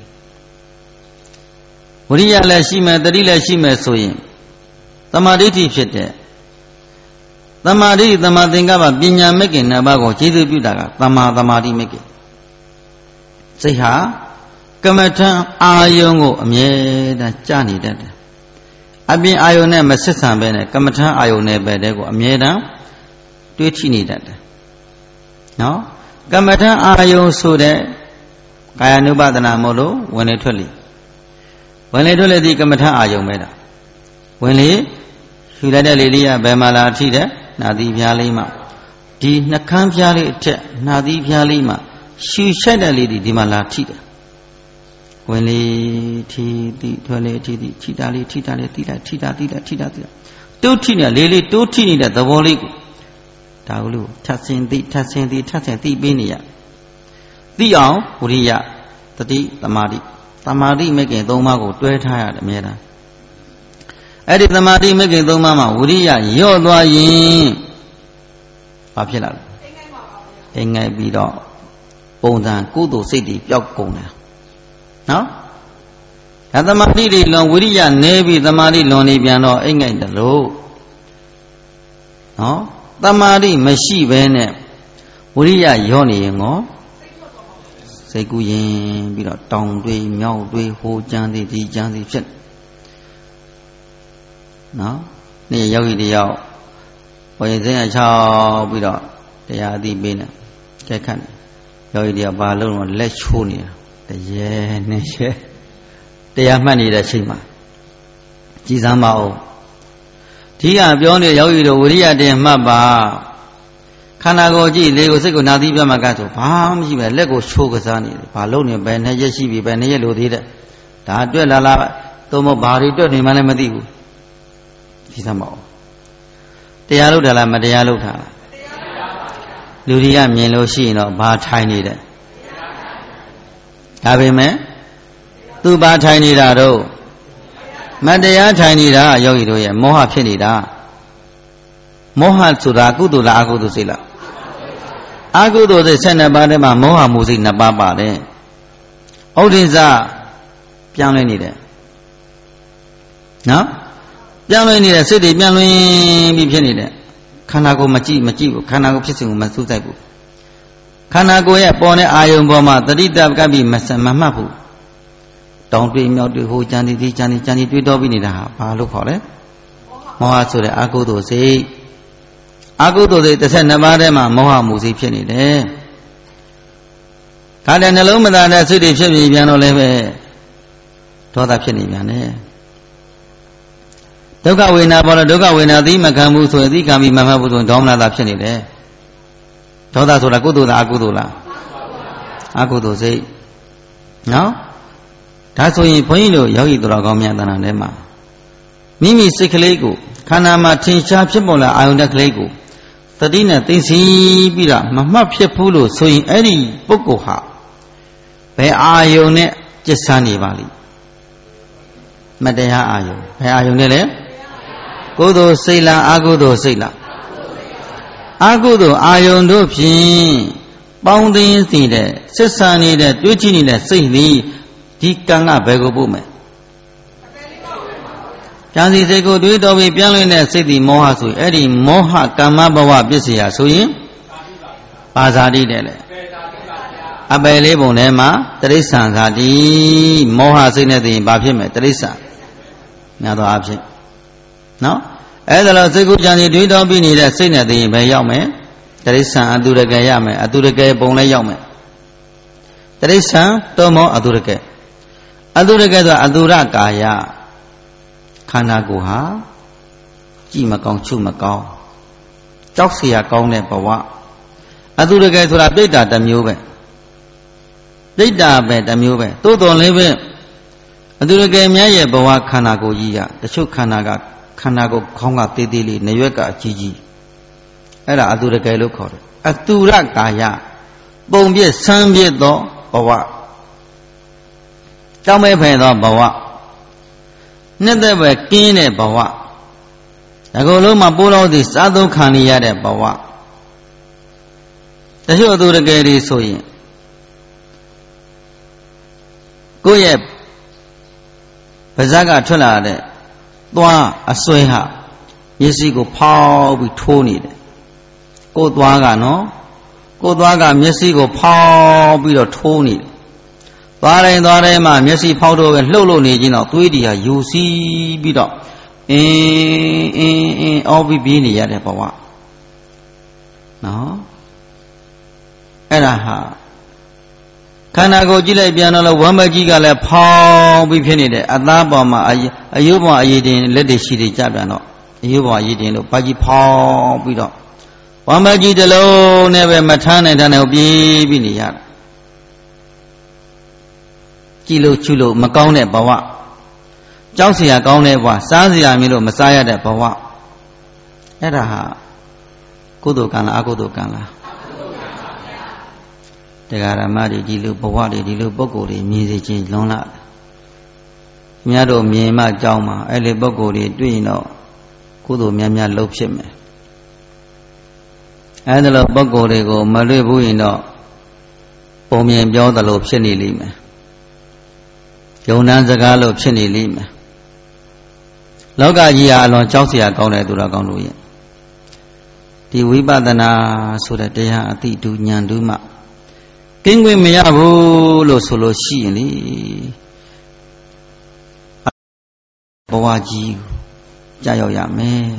ဝိရိယလည်းရှိမယ်တတိလည်းရှိမယ်ဆိုရင်သမာဓိဋ္ဌိဖြစ်တဲ့သမာဓိသမာသင်္ကပ္ပပညာမဲ့ခင်နှစ်ပါးကိုကျေစုပြုတာကသမာသမာဓိမဲ့ခင်စိတ်ဟာကမ္မထံအာယုံကိုအမြဲတမ်းကြားနေတတ်တယ်အပြင်အာယုံနဲ့မဆက်ဆံဘဲနဲ့ကမ္မထံအာယုံနဲ့ပဲတဲ့ကိုအမြဲတမ်းတွေးထိနေတတ်တယ်နော်ကမ္မထံအာယုံဆိုတဲ့ကာယ ानु ပါဒနာမို့လို့ဝင်လေထွက်လေဝင်လေထွက်လေဒီကမ္မထံအာယုံပဲတာဝင်လေရှူလိုက်တဲ့လေလေးကဘယ်မှာလာထိတဲ့နာသီဖျားလေးမှာဒီနှကန်းဖျားလေးအထက်နာသီဖျားလေးမှာရှူရှိုက်တဲ့လေဒီဒီမှာလာထိတယ်ဝင်လေထီတိထွက်လေထီတိထိတာလေးထိတာလေးတိလိုက်ထိတာတိလိုက်ထိတာတိလိုက်တိုးထိနေလေလေးတိုးထိနေတဲ့သဘောလေးကိုဒါကလို့ထပ်ဆင်းသိထပ်ဆင်းသိထပ်ဆင်းသိပေးနေရသိအောင်ဝိရိယတတိသမာဓိသမာဓိမဲ့ခင်သုံးပါးကိုတွဲထားရတယ်အများအားအဲ့ဒီသမာဓိမဲ့ခင်သုံးပါးမှာဝိရိယရော့သွားရင်ဘာဖြစ်လာလဲအိမ်ငိုက်ပြီးတော့ပုံစံကုသိုလ်စိတ်တွေပျောက်ကုန်တယ်နော်ဒါသမာဓိတွေလွန်ဝိရိယနေပြီးသမာဓိလွန်နေပြန်တော့အိမ်ငိုက်တယ်လို့နော်သမာဓိမရှိဘဲနဲ့ဝိရိယရော့နေရင်ကောစိတ်ကူးရင်ပြီးတော့တောင်တွေးမြောက်တွေးဟိုကြမ်းသည်ဒီကြမ်းသည်ဖြစ်နော်နေ့ယောဂီတယောက်ဝိဇ္ဇာချောက်ပြီးတော့တရားအသိပေးနေကြက်ခတ်ယောဂီတယောက်ဘာလို့လဲလက်ချိုးနေတာတရေနဲ့ရဲတရားမှတ်နေတဲ့အချိန်မှာကြည်စမ်းပါဦးဒီကပြောနေယောဂီတို့ဝိရိယတင်မှတ်ပါခန္ဓာကိုယ်ကြည့်လေကိုစိတ်ကိုနာသီးပြမှာကဆိုဘာမှမရှိပဲလက်ကိုချိုးကစားနေတယ်ဘာလို့နေဘယ်နဲ့ရက်ရှိပြီဘယ်နဲ့ရက်လို့သေးတဲ့ဒါတွက်လာလာသို့မဟုတ်ဘာတွေတွက်နေမှလည်းမသိဘူးဒီစမ်းပါဦးတရားလုပ်တာလားမတရားလုပ်တာလားလူတွေကမြင်လို့ရှိရင်တော့ဘာထိုင်နေတယ်ဒါပေမဲ့သူဘာထိုင်နေတာတော့မတရားထိုင်နေတာယောဂီတို့ရဲ့မောဟဖြစ်နေတာမောဟဆိုတာကုသိုလ်လားအကုသိုလ်စိတ်လားအကုသိုလ်စိတ်၁၂ပါးထဲမှာမောဟမှုစိတ်၂ပါးပါတယ်ဩဒိစ္စပြောင်းလဲနေတယ်နော်ပြောင်းလဲနေတဲ့စိတ်တွေပြောင်းလဲပြီးဖြစ်နေတယ်ခန္ဓာကိုယ်မကြည့်မကြည့်ဘူးခန္ဓာကိုယ်ဖြစ်စဉ်ကိုမစူးစိုက်ဘူးခန္ဓာကိုယ်ရဲ့ပေါ်တဲ့အာယုံပေါ်မှာတတိတကပ်ပြီးမစမမှတ်ဘူးတောင်တွေမြောက်တွေဟိုကြံဒီဒီကြံဒီကြံဒီတွေးတော်ပြီးနေတာဟာဘာလို့ခေါ်လဲမောဟဆိုတဲ့အကုသိုလ်စိတ်အကုသိုလ်စိတ်၁၂ပါးထဲမှာမောဟမှုစိတ်ဖြစ်နေတယ်ဒါလည်းနှလုံးမသားတဲ့စိတ်တွေဖြစ်ပြီးပြန်တော့လည်းပဲဒေါသဖြစ်နေပြန်တယ်ဒုက္ခဝေဒနာပေါ်တော့ဒုက္ခဝေဒနာသိမခံဘူးဆိုရင်သိခံပြီးမမှတ်ဘူးဆိုရင်ဒေါမနတာဖြစ်နေတယ်ဒေါသဆိုတာကုသိုလ်လားအကုသိုလ်လားအကုသိုလ်စိတ်နော်ဒါဆိုရင်ဘုန်းကြီးတို့ယောဂီတော်ကောင်းများတဏ္ဍာထဲမှာမိမိစိတ်ကလေးကိုခန္ဓာမှာထင်ရှားဖြစ်ပေါ်လာအာယုန်တက်ကလေးကိုတတိနဲ့သိသိပြီးတော့မမှတ်ဖြစ်ဘူးလို့ဆိုရင်အဲ့ဒီပုဂ္ဂိုလ်ဟာဘယ်အာယုန်နဲ့ကျက်ဆန်းနေပါလိမ့်မတရားအာယုန်ဘယ်အာယုန်နဲ့လဲကုသိုလ်စိတ်လားအကုသိုလ်စိတ်လားအကုသိုလ်အာယုန်တို့ဖြင့်ပေါင်းသိင်းစီတဲ့ဆက်ဆံနေတဲ့တွေးကြည့်နေတဲ့စိတ်သည်ဒီကံကဘယ်ကိုပို့မယ်ကြံစီစိတ်ကိုတွေးတော်ပြီးပြန်လွင်တဲ့စိတ်ဒီမောဟဆိုရင်အဲ့ဒီမောဟကမ္မဘဝပစ္စယဆိုရင်ပါဇာတိတဲ့လေအပယ်လေးပုံထဲမှာတရိစ္ဆာန်ဇာတိမောဟစိတ်နဲ့သိရင်ဘာဖြစ်မလဲတရိစ္ဆာန်များသောအားဖြင့်နော်အဲ့ဒါလို့စိတ်ကိုကြံစီတွေးတော်ပြီးနေတဲ့စိတ်နဲ့သိရင်ဘယ်ရောက်မယ်တရိစ္ဆာန်အတုရကယ်ရမယ်အတုရကယ်ပုံလည်းရောက်မယ်တရိစ္ဆာန်တောမောအတုရကယ်အတုရကယ်ဆိုတာအတုရကာယခန္ဓာကိုယ်ဟာကြည်မကောင်းချုပ်မကောင်းကြောက်เสียကောင်းတဲ့ဘဝအတုရကယ်ဆိုတာပြိတ္တာတစ်မျိုးပဲပြိတ္တာပဲတစ်မျိုးပဲတိုးတော်လေးပဲအတုရကယ်များရဲ့ဘဝခန္ဓာကိုယ်ကြီးကတချို့ခန္ဓာကခန္ဓာကိုယ်ခေါင်းကသေးသေးလေးနေရွက်ကအကြီးကြီးအဲ့ဒါအတုရကယ်လို့ခေါ်တယ်အတုရကာယပုံပြည့်ဆန်းပြည့်သောဘဝကြောင်းမဲ့ဖယ်သောဘဝနှစ်သက်ပဲကင်းတဲ့ဘဝအကုန်လုံးမှာပိုးတော်သည်စားသုံးခံရတဲ့ဘဝတချို့အတုရကယ်တွေဆိုရင်ကိုယ့်ရဲ့ပါးစပ်ကထွက်လာတဲ့သွားအစွဲဟာမျက်စိကိုဖောက်ပြီးထိုးနေတယ်ကိုယ်သွားကနော်ကိုယ်သွားကမျက်စိကိုဖောက်ပြီးတော့ထိုးနေတယ်သွားတိုင်းသွားတိုင်းမှာမျက်စိဖောက်တော့ပဲလှုပ်လို့နေခြင်းတော့သွေးတွေဟာယူစီးပြီးတော့အင်းအင်းအင်းအော်ပြီးပြေးနေရတဲ့ဘဝနော်အဲ့ဒါဟာခန္ဓာကိုယ်ကြည့်လိုက်ပြန်တော့ဝမ်းမကြီးကလည်းဖောင်းပြီးဖြစ်နေတယ်အသားပေါ်မှာအယုပေါ်အရည်တင်လက်တွေရှိတွေကြပြန်တော့အယုပေါ်အရည်တင်လို့ပါကြီးဖောင်းပြီးတော့ဝမ်းမကြီးတစ်လုံးနဲ့ပဲမထမ်းနိုင်တဲ့ပြေးပြီးနေရတယ်ကြည့်လို့ချူလို့မကောင်းတဲ့ဘဝကြောက်เสียကောင်းတဲ့ဘဝစားเสียမင်းလို့မစားရတဲ့ဘဝအဲ့ဒါဟာကုသိုလ်ကံလားအကုသိုလ်ကံလားတရားဓမ္မတွေဒီလိုဘဝတွေဒီလိုပုဂ္ဂိုလ်တွေမြင်စေခြင်းလွန်လာမြတ်တို့မြင်မှကြောင်းမှာအဲ့ဒီပုဂ္ဂိုလ်တွေတွေ့ရင်တော့ကုသိုလ်များများလုပ်ဖြစ်မယ်အဲ့ဒါလိုပုဂ္ဂိုလ်တွေကိုမလွတ်ဘူးရင်တော့ပုံမြင်ပြောသလိုဖြစ်နေလိမ့်မယ်ယုံနှံစကားလို့ဖြစ်နေလိမ့်မယ်လောကကြီးဟာအလွန်ကြောက်เสียကောင်းတဲ့သူတော်ကောင်းတို့ရဲ့ဒီဝိပဿနာဆိုတဲ့တရားအတိတူဉာဏ်တူမှကင်းခွင့်မရဘူးလို့ဆိုလို့ရှိရင်လေဘဝကြီးကြာရောက်ရမယ်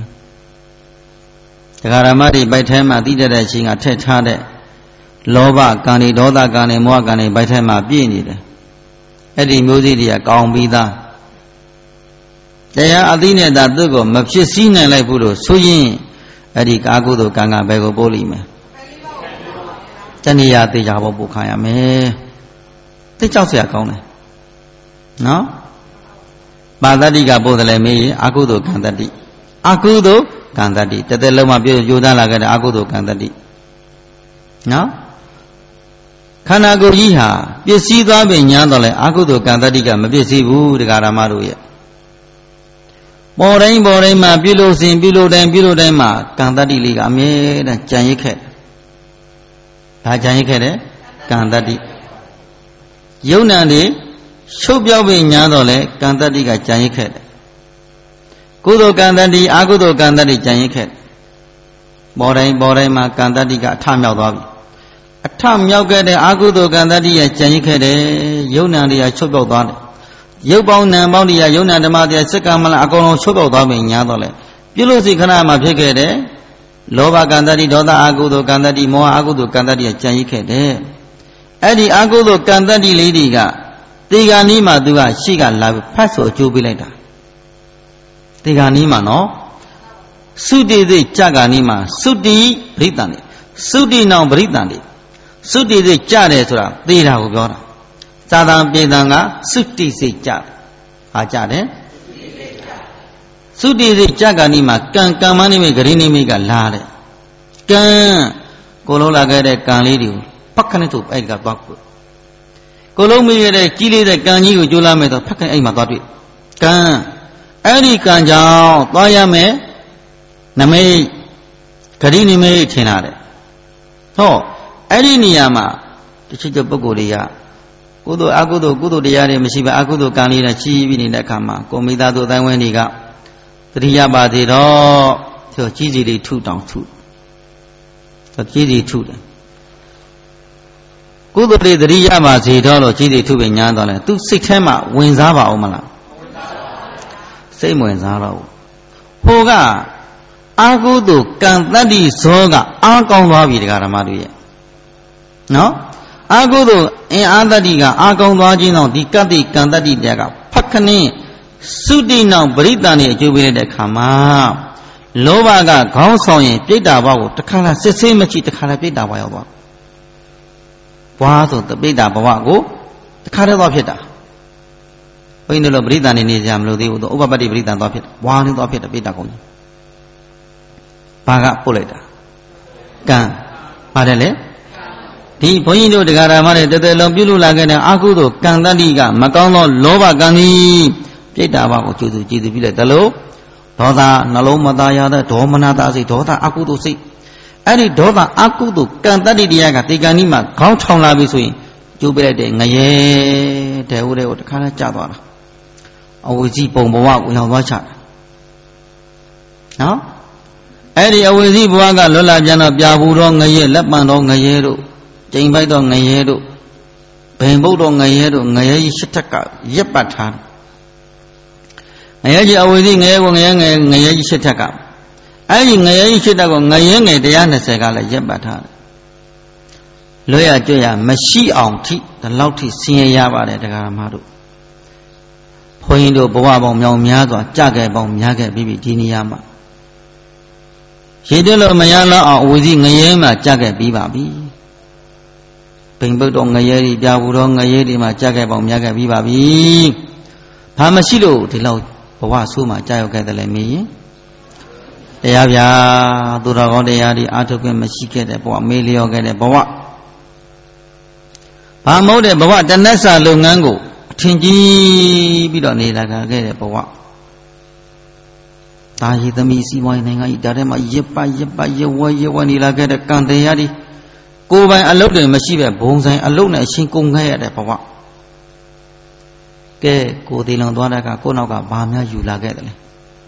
တရားဓမ္မတွေပိုက်ထဲမှာသိတဲ့အချိန်ကထက်ထားတဲ့လောဘကံတွေဒေါသကံတွေမောဟကံတွေပိုက်ထဲမှာပြည့်နေတယ်အဲ့ဒီမျိုးစိတွေကကောင်းပြီးသားတရားအသိနဲ့သာသူ့ကိုမဖြစ်စည်းနိုင်လိုက်ဘူးလို့ဆိုရင်အဲ့ဒီကာကုသိုလ်ကံကဘယ်ကိုပို့လိမ့်မယ်တဏှာတေချာဘောပို့ခံရမယ်သိကြောက်เสียကောင်းတယ်နော်ပါတတိကပို့တယ်လေမေးရင်အကုသိုလ်ကံတတိအကုသိုလ်ကံတတိတသက်လုံးမှာပြည့်ကြိုးစားလာခဲ့တဲ့အကုသိုလ်ကံတတိနော်ခန္ဓာကိုယ်ကြီးဟာပစ္စည်းသွားပြီညာတော့လေအကုသိုလ်ကံတတိကမပစ္စည်းဘူးတရားဓမ္မတို့ရဲ့ပေါ်တိုင်းပေါ်တိုင်းမှာပြုလို့စဉ်ပြုလို့တိုင်းပြုလို့တိုင်းမှာကံတတိလေးကအမြဲတမ်းကြံရစ်ခဲ့ဒါကြံရစ်ခဲ့တယ်ကံတတိယုံနာတွေရှုပ်ပြောက်ပြီညာတော့လေကံတတိကကြံရစ်ခဲ့တယ်ကုသိုလ်ကံတတိအကုသိုလ်ကံတတိကြံရစ်ခဲ့ပေါ်တိုင်းပေါ်တိုင်းမှာကံတတိကအထမြောက်သွားပြီအထမြောက်ခဲ့တဲ့အကုသိုလ်ကံတတိရဲ့ကြံရစ်ခဲ့တယ်ယုံနာတွေကချုပ်ပြောက်သွားတယ်ရုပ်ပေါင်းနံပေါင်းတရားယုံနာဓမ္မတရားစက္ကမလအကုန်လုံးချုပ်ပြောက်သွားပြီညာတော့လေပြုလို့စိခဏမှာဖြစ်ခဲ့တယ်လောဘကံတတိဒေါသအကုသိုလ်ကံတတိမောဟအကုသိုလ်ကံတတိရဲ့ကြံရစ်ခဲ့တယ်အဲ့ဒီအကုသိုလ်ကံတတိလေးတွေကတေဂာနီးမှာသူကရှေ့ကလာဖတ်ဆိုအကျိုးပေးလိုက်တာဒီကနေ့မှာနော်သုတိစိတ်ကြကနေ့မှာသုတိပရိသန်နေသုတိနောင်ပရိသန်နေသုတိစိတ်ကြတယ်ဆိုတာသေတာကိုပြောတာသာသံပေသံကသုတိစိတ်ကြဟာကြတယ်သုတိစိတ်ကြကနေ့မှာကံကံမနိမိတ်ဂရိနိမိတ်ကလာတယ်ကံကိုလုံးလာခဲ့တဲ့ကံလေးတွေကိုဖက်ခနဲ့သူအဲ့ကသွားကိုကိုလုံးမိရတဲ့ကြီးလေးတဲ့ကံကြီးကိုကြိုးလာမယ်ဆိုဖက်ခနဲ့အဲ့မှာသွားတွေ့ကံအဲ့ဒီကံကြောင့်သွားရမယ်နမိတ်ဂရိနိမိတ်ထင်လာတယ်ဟောအဲ့ဒီနေရာမှာတချို့ကျပုဂ္ဂိုလ်တွေကကုသိုလ်အကုသိုလ်ကုသိုလ်တရားတွေမရှိပါအကုသိုလ်ကံလေးနဲ့ချီးပြီးနေတဲ့အခါမှာကိုမိသားစုအတိုင်းဝန်းတွေကသတိရပါသေးတော့သူကြီးစီတွေထုတောင်ထုသူကြီးစီထုတယ်ကုသိုလ်တွေသတိရပါစေတော့လို့ကြီးစီထုပဲညားတော့လဲသူစိတ်ထဲမှာဝင်စားပါအောင်မလားစိတ်ဝင်စားတော့ဟိုကအာကုသိုလ်ကံတတ္တိဇောကအားကောင်းသွားပြီတရားဓမ္မတို့ရဲ့နော်အာကုသိုလ်အင်အားတတ္တိကအားကောင်းသွားခြင်းတော့ဒီကတ္တိကံတတ္တိတရားကဖက်ခနင်းသုတိနောင်ပရိသန်နဲ့အကျိုးပေးလိုက်တဲ့ခါမှာလောဘကခေါင်းဆောင်ရင်ပြိတ္တာဘဝကိုတခါလားစစ်ဆေးမကြည့်တခါလားပြိတ္တာဘဝရောက်သွားဘွားဆိုတပိတ္တာဘဝကိုတခါတည်းသွားဖြစ်တာဘုန်းကြီးတို့ပရိသန်နေနေကြမလို့သေးဘူးတော့ဥပပတ္တိပရိသန်သွားဖြစ်ဘွားနဲ့သွားဖြစ်တယ်ပိတ္တာကုန်းကြီးဘာကပို့လိုက်တာကံပါတယ်လေဒီဘုန်းကြီးတို့တရားဓမ္မတွေတသက်လုံးပြုလုပ်လာခဲ့တဲ့အာဟုသောကံတတ္တိကမကောင်းသောလောဘကံသည်ပြိတ္တာဘကိုကျူးသူကြည်သူပြလိုက်တယ်လို့ဒေါသနှလုံးမသားရတဲ့ဒေါမနတာစိတ်ဒေါသအာဟုသောစိတ်အဲ့ဒီဒေါသအာဟုသောကံတတ္တိတရားကဒီကံဒီမှာခေါင်းထောင်လာပြီဆိုရင်ကျိုးပြလိုက်တဲ့ငရဲတဲ့ဟုတ်တဲ့ကိုတခါလဲကြာသွားတာအဝိဇ္ဇိပုံဘဝကိုရောက်သွားချတာနော်အဲ့ဒီအဝိဇ္ဇိဘဝကလွတ်လာပြန်တော့ပြာဘူးတော့ငရဲလက်ပံတော့ငရဲတို့ကျိန်ပိုက်တော့ငရဲတို့ဘိန်ပုတ်တော့ငရဲတို့ငရဲကြီးရှစ်ထက်ကရက်ပတ်ထားငရဲကြီးအဝိဇ္ဇိငရဲကိုငရဲငယ်ငရဲကြီးရှစ်ထက်ကအဲ့ဒီငရဲကြီးရှစ်ထက်ကငရဲငယ်တစ်ရာနှစ်ဆယ်ကလည်းရက်ပတ်ထားတယ်လွတ်ရကြွရမရှိအောင်ထိဒီလောက်ထိဆင်းရဲရပါတယ်တရားဓမ္မတို့ဘုန်းကြီးတို့ဘဝပေါင်းမြောင်များစွာကြခဲ့ပေါင်းများခဲ့ပြီးပြီဒီနေရာမှာရေတွက်လို့မရတော့အောင်အဝိဇ္ဇိငရဲမှာကြခဲ့ပြီးပါပြီဘိန်ပုတ်တော့ငရဲဒီပြာဘူးတော့ငရဲဒီမှာကြခဲ့ပေါင်းများခဲ့ပြီးပါပြီဘာမရှိလို့ဒီလောက်ဘဝဆိုးမှာကြာရောက်ခဲ့တယ်လေမင်းတရားဗျာသူတော်ကောင်းတရားဒီအာထုတ်ခွင့်မရှိခဲ့တဲ့ဘဝမေးလျော်ခဲ့တဲ့ဘဝဘာမဟုတ်တဲ့ဘဝတဏှတ်စာလုပ်ငန်းကိုအထင်ကြီးပြီးတော့နေတာခဲ့တဲ့ဘဝဒါရည်သမီးစီးပွားရေးနိုင်ငံကြီးဒါထဲမှာရစ်ပတ်ရစ်ပတ်ရဝဲရဝဲနေလာခဲ့တဲ့ကံတရားဒီကိုယ်ပိုင်အလုပ်တွေမရှိပဲဘုံဆိုင်အလုပ်နဲ့အရှင်ကုန်ခဲ့ရတဲ့ဘဝကဲကိုသေးလွန်သွားတဲ့ကကိုနောက်ကဘာများယူလာခဲ့တယ်လဲ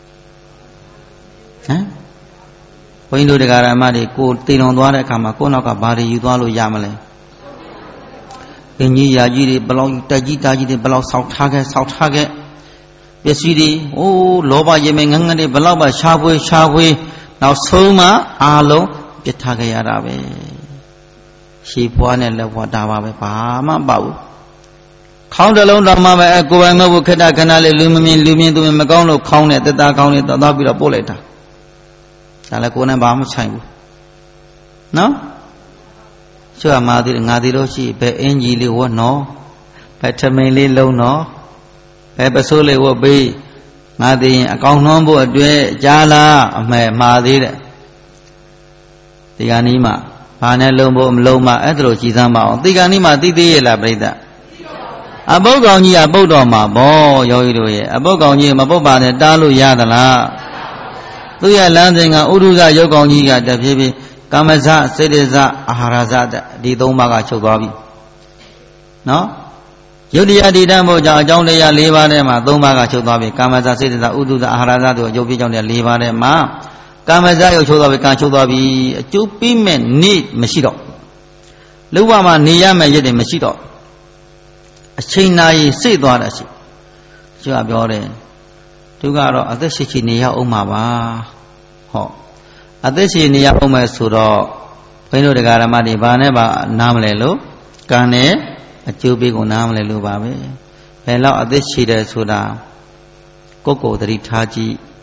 ဟမ်ဘုန်းကြီးတို့တရားဓမ္မတွေကိုသေးလွန်သွားတဲ့အခါမှာကိုနောက်ကဘာတွေယူသွားလို့ရမလဲပင်ကြီးရာကြီးတွေဘလောက်တက်ကြီးတာကြီးတွေဘလောက်ဆောက်ထားခဲ့ဆောက်ထားခဲ့ပစ္စည်းတွေအိုးလောဘရေမဲငငတွေဘလောက်ပါရှားဖွေးရှားဖွေးနောက်ဆုံးမှအားလုံးပြစ်ထားခဲ့ရတာပဲရှည်ဖွားနဲ့လက်ဖွားတာပါပဲဘာမှမပေါ့ဘူးခေါင်းတစ်လုံးတောင်မှပဲအကိုယ်ပိုင်မဟုတ်ဘူးခဏခဏလေးလူမမြင်လူမြင်သူမြင်မကောင်းလို့ခေါင်းနဲ့တက်တာခေါင်းနဲ့သွားသွားပြီးတော့ပို့လိုက်တာဒါလည်းကိုယ်နဲ့ဘာမှဆိုင်ဘူးနော်ကျွတ်မှာဒီငါဒီလို့ရှိဘယ်အင်ကြီးလေးဝတ်နော်ဘယ်ထမိန်လေးလုံးနော်ဘယ်ပစိုးလေးဝတ်ပေးငါသိရင်အကောင်နှောင်းဖို့အတွက်ကြားလားအမှဲမှားသေးတယ်ဒီကနေ့မှဘာနဲ့လုံးဖို့မလုံးမှအဲ့ဒါလိုကြည်စမ်းပါအောင်ဒီကနေ့မှသိသေးရဲ့လားပြိဿအပုတ်ကောင်ကြီးကပုတ်တော်မှာဗောယောဂီတို့ရဲ့အပုတ်ကောင်ကြီးမပုတ်ပါနဲ့တားလို့ရသလားသူရဲ့လမ်းစဉ်ကဥဒုဇရုပ်ကောင်ကြီးကတဖြည်းဖြည်းကာမဇစေတဇအာဟာရဇဒီသုံးပါးကချုပ်သွားပြီနော်ယုတ်တရားဒီတမ်းဖို့ကြောင့်အကြောင်းတရား၄ပါးထဲမှာ၃ပါးကချုပ်သွားပြီကာမဇစေတဇဥဒုဇအာဟာရဇတို့အကျိုးပြကြောင်းတဲ့၄ပါးထဲမှာကာမဇရုပ်ချုပ်သွားပြီကံချုပ်သွားပြီအကျိုးပြီးမဲ့နေ့မရှိတော့လူဘဝမှာနေရမယ့်ရက်တွေမရှိတော့အချိန်နာရီစိတ်သွားတာရှိကျွတ်ပြောတယ်သူကတော့အသက်ရှိချီနေရအောင်မှာပါဟောအသက်ရှိနေရအောင်မယ်ဆိုတော့ဘုန်းကြီးတို့တရားဓမ္မတွေဘာနဲ့ပါနားမလဲလို့ကံနဲ့အကျိုးပေးကိုနားမလဲလို့ပါပဲဘယ်လောက်အသက်ရှိတယ်ဆိုတာကိုယ်ကိုယ်သတိထားကြည့်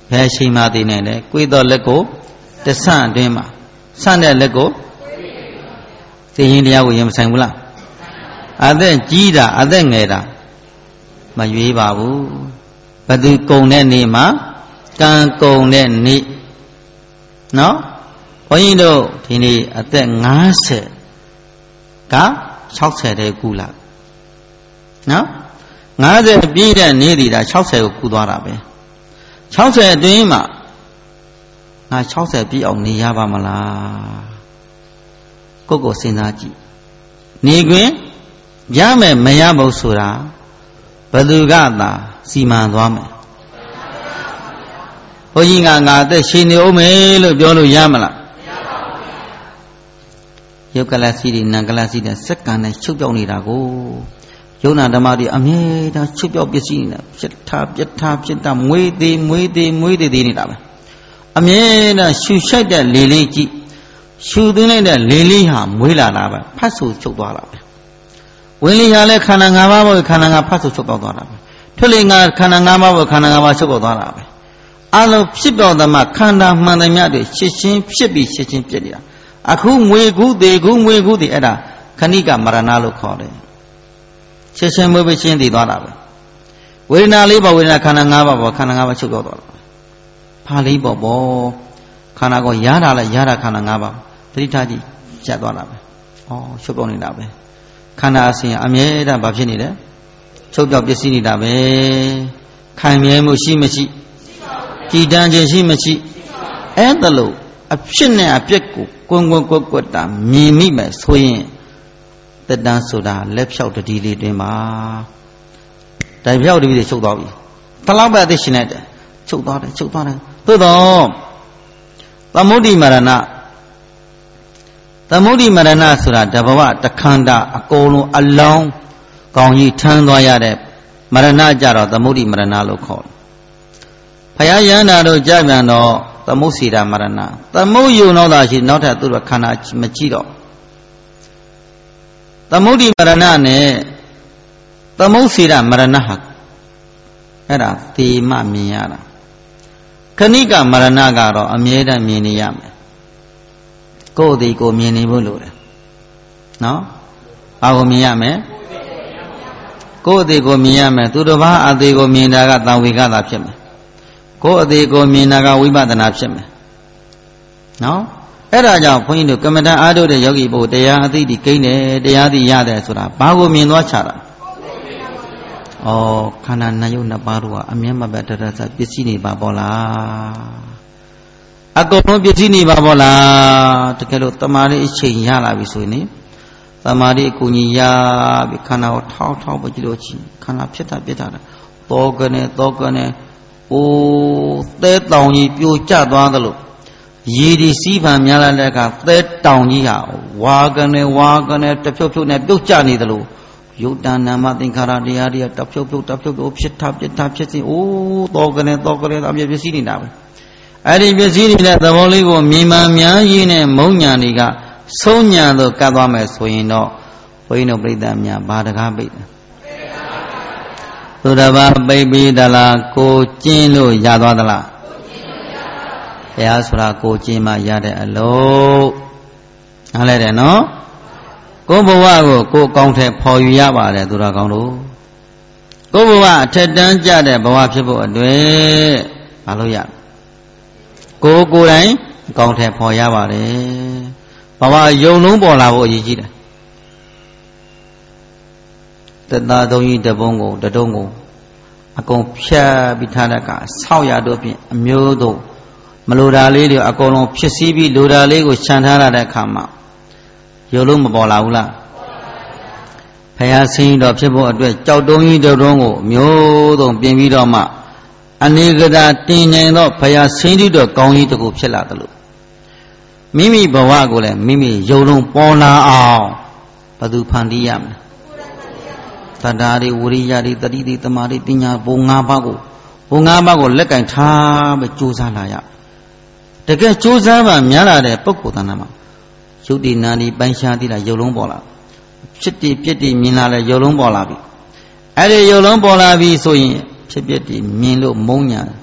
ဘယ်ချိန်မှသိနိုင်တယ်ကိုယ်တော်လက်ကိုတဆန့်အတွင်းမှာဆန့်တဲ့လက်ကိုသိရင်တရားကိုရင်မဆိုင်ဘူးလားအသက်ကြီးတာအသက်ငယ်တာမရွေးပါဘူးဘသူကုံတဲ့နေ့မှာကံကုံတဲ့နေ့နော်ဘုန်းကြီးတို့ဒီနေ့အသက်၅၀က၆၀တဲ့ကူလာနော်၅၀ပြည့်တဲ့နေ့ဒီဒါ၆၀ကိုကူသွားတာပဲ၆၀အတွင်းမှာငါ၆၀ပြည့်အောင်နေရပါမလားကိုယ့်ကိုစဉ်းစားကြည့်နေခွင့်ရမယ်မရဘူးဆိုတာဘယ်သူကသာစီမံသွားမယ်ဘုန်းကြီးကငါအသက်ရှင်နေဦးမယ်လို့ပြောလို့ရမလားယုတ်ကလစီတွေနံကလစီတွေစက္ကန့်နဲ့ချုပ်ပြောက်နေတာကိုယုံနာဓမ္မတွေအမြဲတမ်းချုပ်ပြောက်ပစ္စည်းနေတာဖြစ်တာပြတ်တာဖြစ်တာမွေးသေးမွေးသေးမွေးသေးသေးနေတာပဲအမြဲတမ်းရှူရှိုက်တဲ့လေလေးကြည့်ရှူသွင်းလိုက်တဲ့လေလေးဟာမွေးလာတာပဲဖတ်ဆူချုပ်သွားတာပဲဝင်လေဟာလည်းခန္ဓာ၅ပါးဘောခန္ဓာ၅ဖတ်ဆူချုပ်ပေါက်သွားတာပဲထွက်လေငါခန္ဓာ၅ပါးဘောခန္ဓာ၅ပါးချုပ်ပေါက်သွားတာပဲအလုံးဖြစ်ပြောင်းသမားခန္ဓာမှန်သမျှတွေရှင်းရှင်းဖြစ်ပြီးရှင်းရှင်းပြည့်နေတာအခုငွေကူးသေးကူးငွေကူးသေးအဲ့ဒါခဏိကမရဏလို့ခေါ်တယ်ရှင်းရှင်းမွေးပြီးရှင်းသေးသွားတာပဲဝေဒနာလေးပေါ့ဝေဒနာခန္ဓာ၅ပါးပေါ့ခန္ဓာ၅ပါးချုပ်ပြောက်သွားတာဖာလေးပေါ့ပေါ့ခန္ဓာကိုရတာလဲရတာခန္ဓာ၅ပါးသတိထားကြည့်ကျက်သွားတာပဲဩချုပ်ပြောက်နေတာပဲခန္ဓာအစဉ်အမြဲတမ်းဘာဖြစ်နေလဲချုပ်ပြောက်ပစ္စည်းနေတာပဲခံမြဲမှုရှိမရှိကြည်တန်းခြင်းရှိမရှိအဲ့ဒါလို့အဖြစ်နဲ့အပြက်ကိုကွန်းကွန်းကွက်ကွက်တာမြင်မိမယ်ဆိုရင်တတန်းဆိုတာလက်ဖြောက်တတိလေးတွင်ပါတိုင်ဖြောက်တတိတွေချုပ်သွားပြီတလောက်ပဲအသိရှင်နဲ့ချုပ်သွားတယ်ချုပ်သွားတယ်သို့တော့သမုဒိမရဏသမုဒိမရဏဆိုတာတဘဝတခန္ဓာအကုန်လုံးအလောင်းကောင်းကြီးထမ်းသွားရတဲ့မရဏကြတော့သမုဒိမရဏလို့ခေါ်တယ်ဘုရားယန္တာတို့ကြပြန်တော့သမုစီတာမရဏသမုယုံတော့သာရှိနောက်ထပ်သူတို့ခန္ဓာမကြည့်တော့သမုဒိမရဏနဲ့သမုစီတာမရဏဟာအဲ့ဒါသေမမြင်ရတာခဏိကမရဏကတော့အမြဲတမ်းမြင်နေရမယ်ကိုယ်ဒီကိုမြင်နေဖို့လိုတယ်နော်ဘာကိုမြင်ရမယ်ကိုယ်အသေးကိုမြင်ရမယ်သူတစ်ပါးအသေးကိုမြင်တာကသံဝေကသာဖြစ်မယ်ကိုယ်အသေးကိုမြင်တာကဝိပဿနာဖြစ်မယ်နော်အဲ့ဒါကြောင့်ဘုန်းကြီးတို့ကမ္မဋ္ဌာန်းအားထုတ်တဲ့ယောဂီပုဂ္ဂိုလ်တရားအသိဒီကိန်းတယ်တရားသိရတယ်ဆိုတာဘာကိုမြင်သွားချတာဩခန္ဓာနာယုတ်နှစ်ပါးတို့ကအမြဲမပြတ်တရစပစ္စည်းနေပါပေါ်လားအကုန်လုံးပစ္စည်းနေပါပေါ်လားတကယ်လို့တမာရီအချိန်ရလာပြီဆိုရင်တမာရီအကူကြီးရပြီခန္ဓာကိုထောက်ထောက်ပကြည့်လို့ချင်းခန္ဓာဖြစ်တာပြစ်တာတော့ကနေတော့ကနေအိုးသဲတောင်ကြီးပြိုကျသွားသလိုရည်ဒီစီးပံများလာတဲ့အခါသဲတောင်ကြီးဟာဝါကနေဝါကနေတဖြုတ်ဖြုတ်နဲ့ပြုတ်ကျနေသလိုယုတ်တဏနာမသင်္ခါရတရားတွေကတဖြုတ်ဖြုတ်တဖြုတ်ဖြုတ်ဖြစ်တာပြစ်တာဖြစ်စီအိုးတော့ကနေတော့ကနေအပြည့်ပစ္စည်းနေတာပဲအဲ့ဒီပစ္စည်းနေတဲ့သဘောလေးကိုမြင်မှများရင်းနဲ့မုံညာတွေကဆုံးညာတော့ကတ်သွားမယ်ဆိုရင်တော့ဘုန်းကြီးတို့ပြိဿများဘာတကားပိတ်တယ်သူတစ်ပါးပိတ်ပြီးသလားကိုကျင်းလို့ရသွားသလားဘုရားဆိုတာကိုကျင်းမှရတဲ့အလို့နားလဲတယ်နော်ကိုဘဝကိုကိုကောင်းတဲ့ဖော်ယူရပါတယ်သူတော်ကောင်းတို့ကိုဘဝအထက်တန်းကြတဲ့ဘဝဖြစ်ဖို့အတွက်မလုပ်ရကိုကိုယ်တိုင်ကောင်းတဲ့ဖော်ရပါတယ်ဘဝယုံလုံးပေါ်လာဖို့အရေးကြီးတယ်တသာသုံးကြီးတပုံးကိုတတုံးကိုအကုန်ဖြတ်ပြီးထားတဲ့ကဆောက်ရတော့ဖြင့်အမျိုးတို့မလိုတာလေးတွေအကုန်လုံးဖြစ်စည်းပြီးလိုတာလေးကိုခြံထားရတဲ့အခါမှာယုံလုံးမပေါ်လာဘူးလားဖယားဆင်းတော်ဖြစ်ဖို့အတွက်ကြောက်တုံးကြီးတတုံးကိုမျိုးစုံပြင်ပြီးတော့မှအနေကတာတင်နိုင်တော့ဖယားဆင်းတော်ကောင်းကြီးတကူဖြစ်လာတယ်လို့မိမိဘဝကိုလည်းမိမိယုံလုံးပေါ်လာအောင်ဘယ်သူဖန်တီးရမလဲသတ္တာရိဝရိယရိတတိတိတမာရိပညာဘုံ၅ပါးကိုဘုံ၅ပါးကိုလက်ကင်ထားပြီးကြိုးစားလာရတကယ်ကြိုးစားမှများလာတဲ့ပုဂ္ဂိုလ်တဏ္ဍာမှာယုတ်တိနာတိပိုင်းခြားသိလားယုံလုံးပေါ်လာဖြစ်တည်ပြစ်တည်မြင်လာလဲယုံလုံးပေါ်လာပြီအဲ့ဒီယုံလုံးပေါ်လာပြီဆိုရင်ဖြစ်ပြစ်တည်မြင်လို့မုံညာ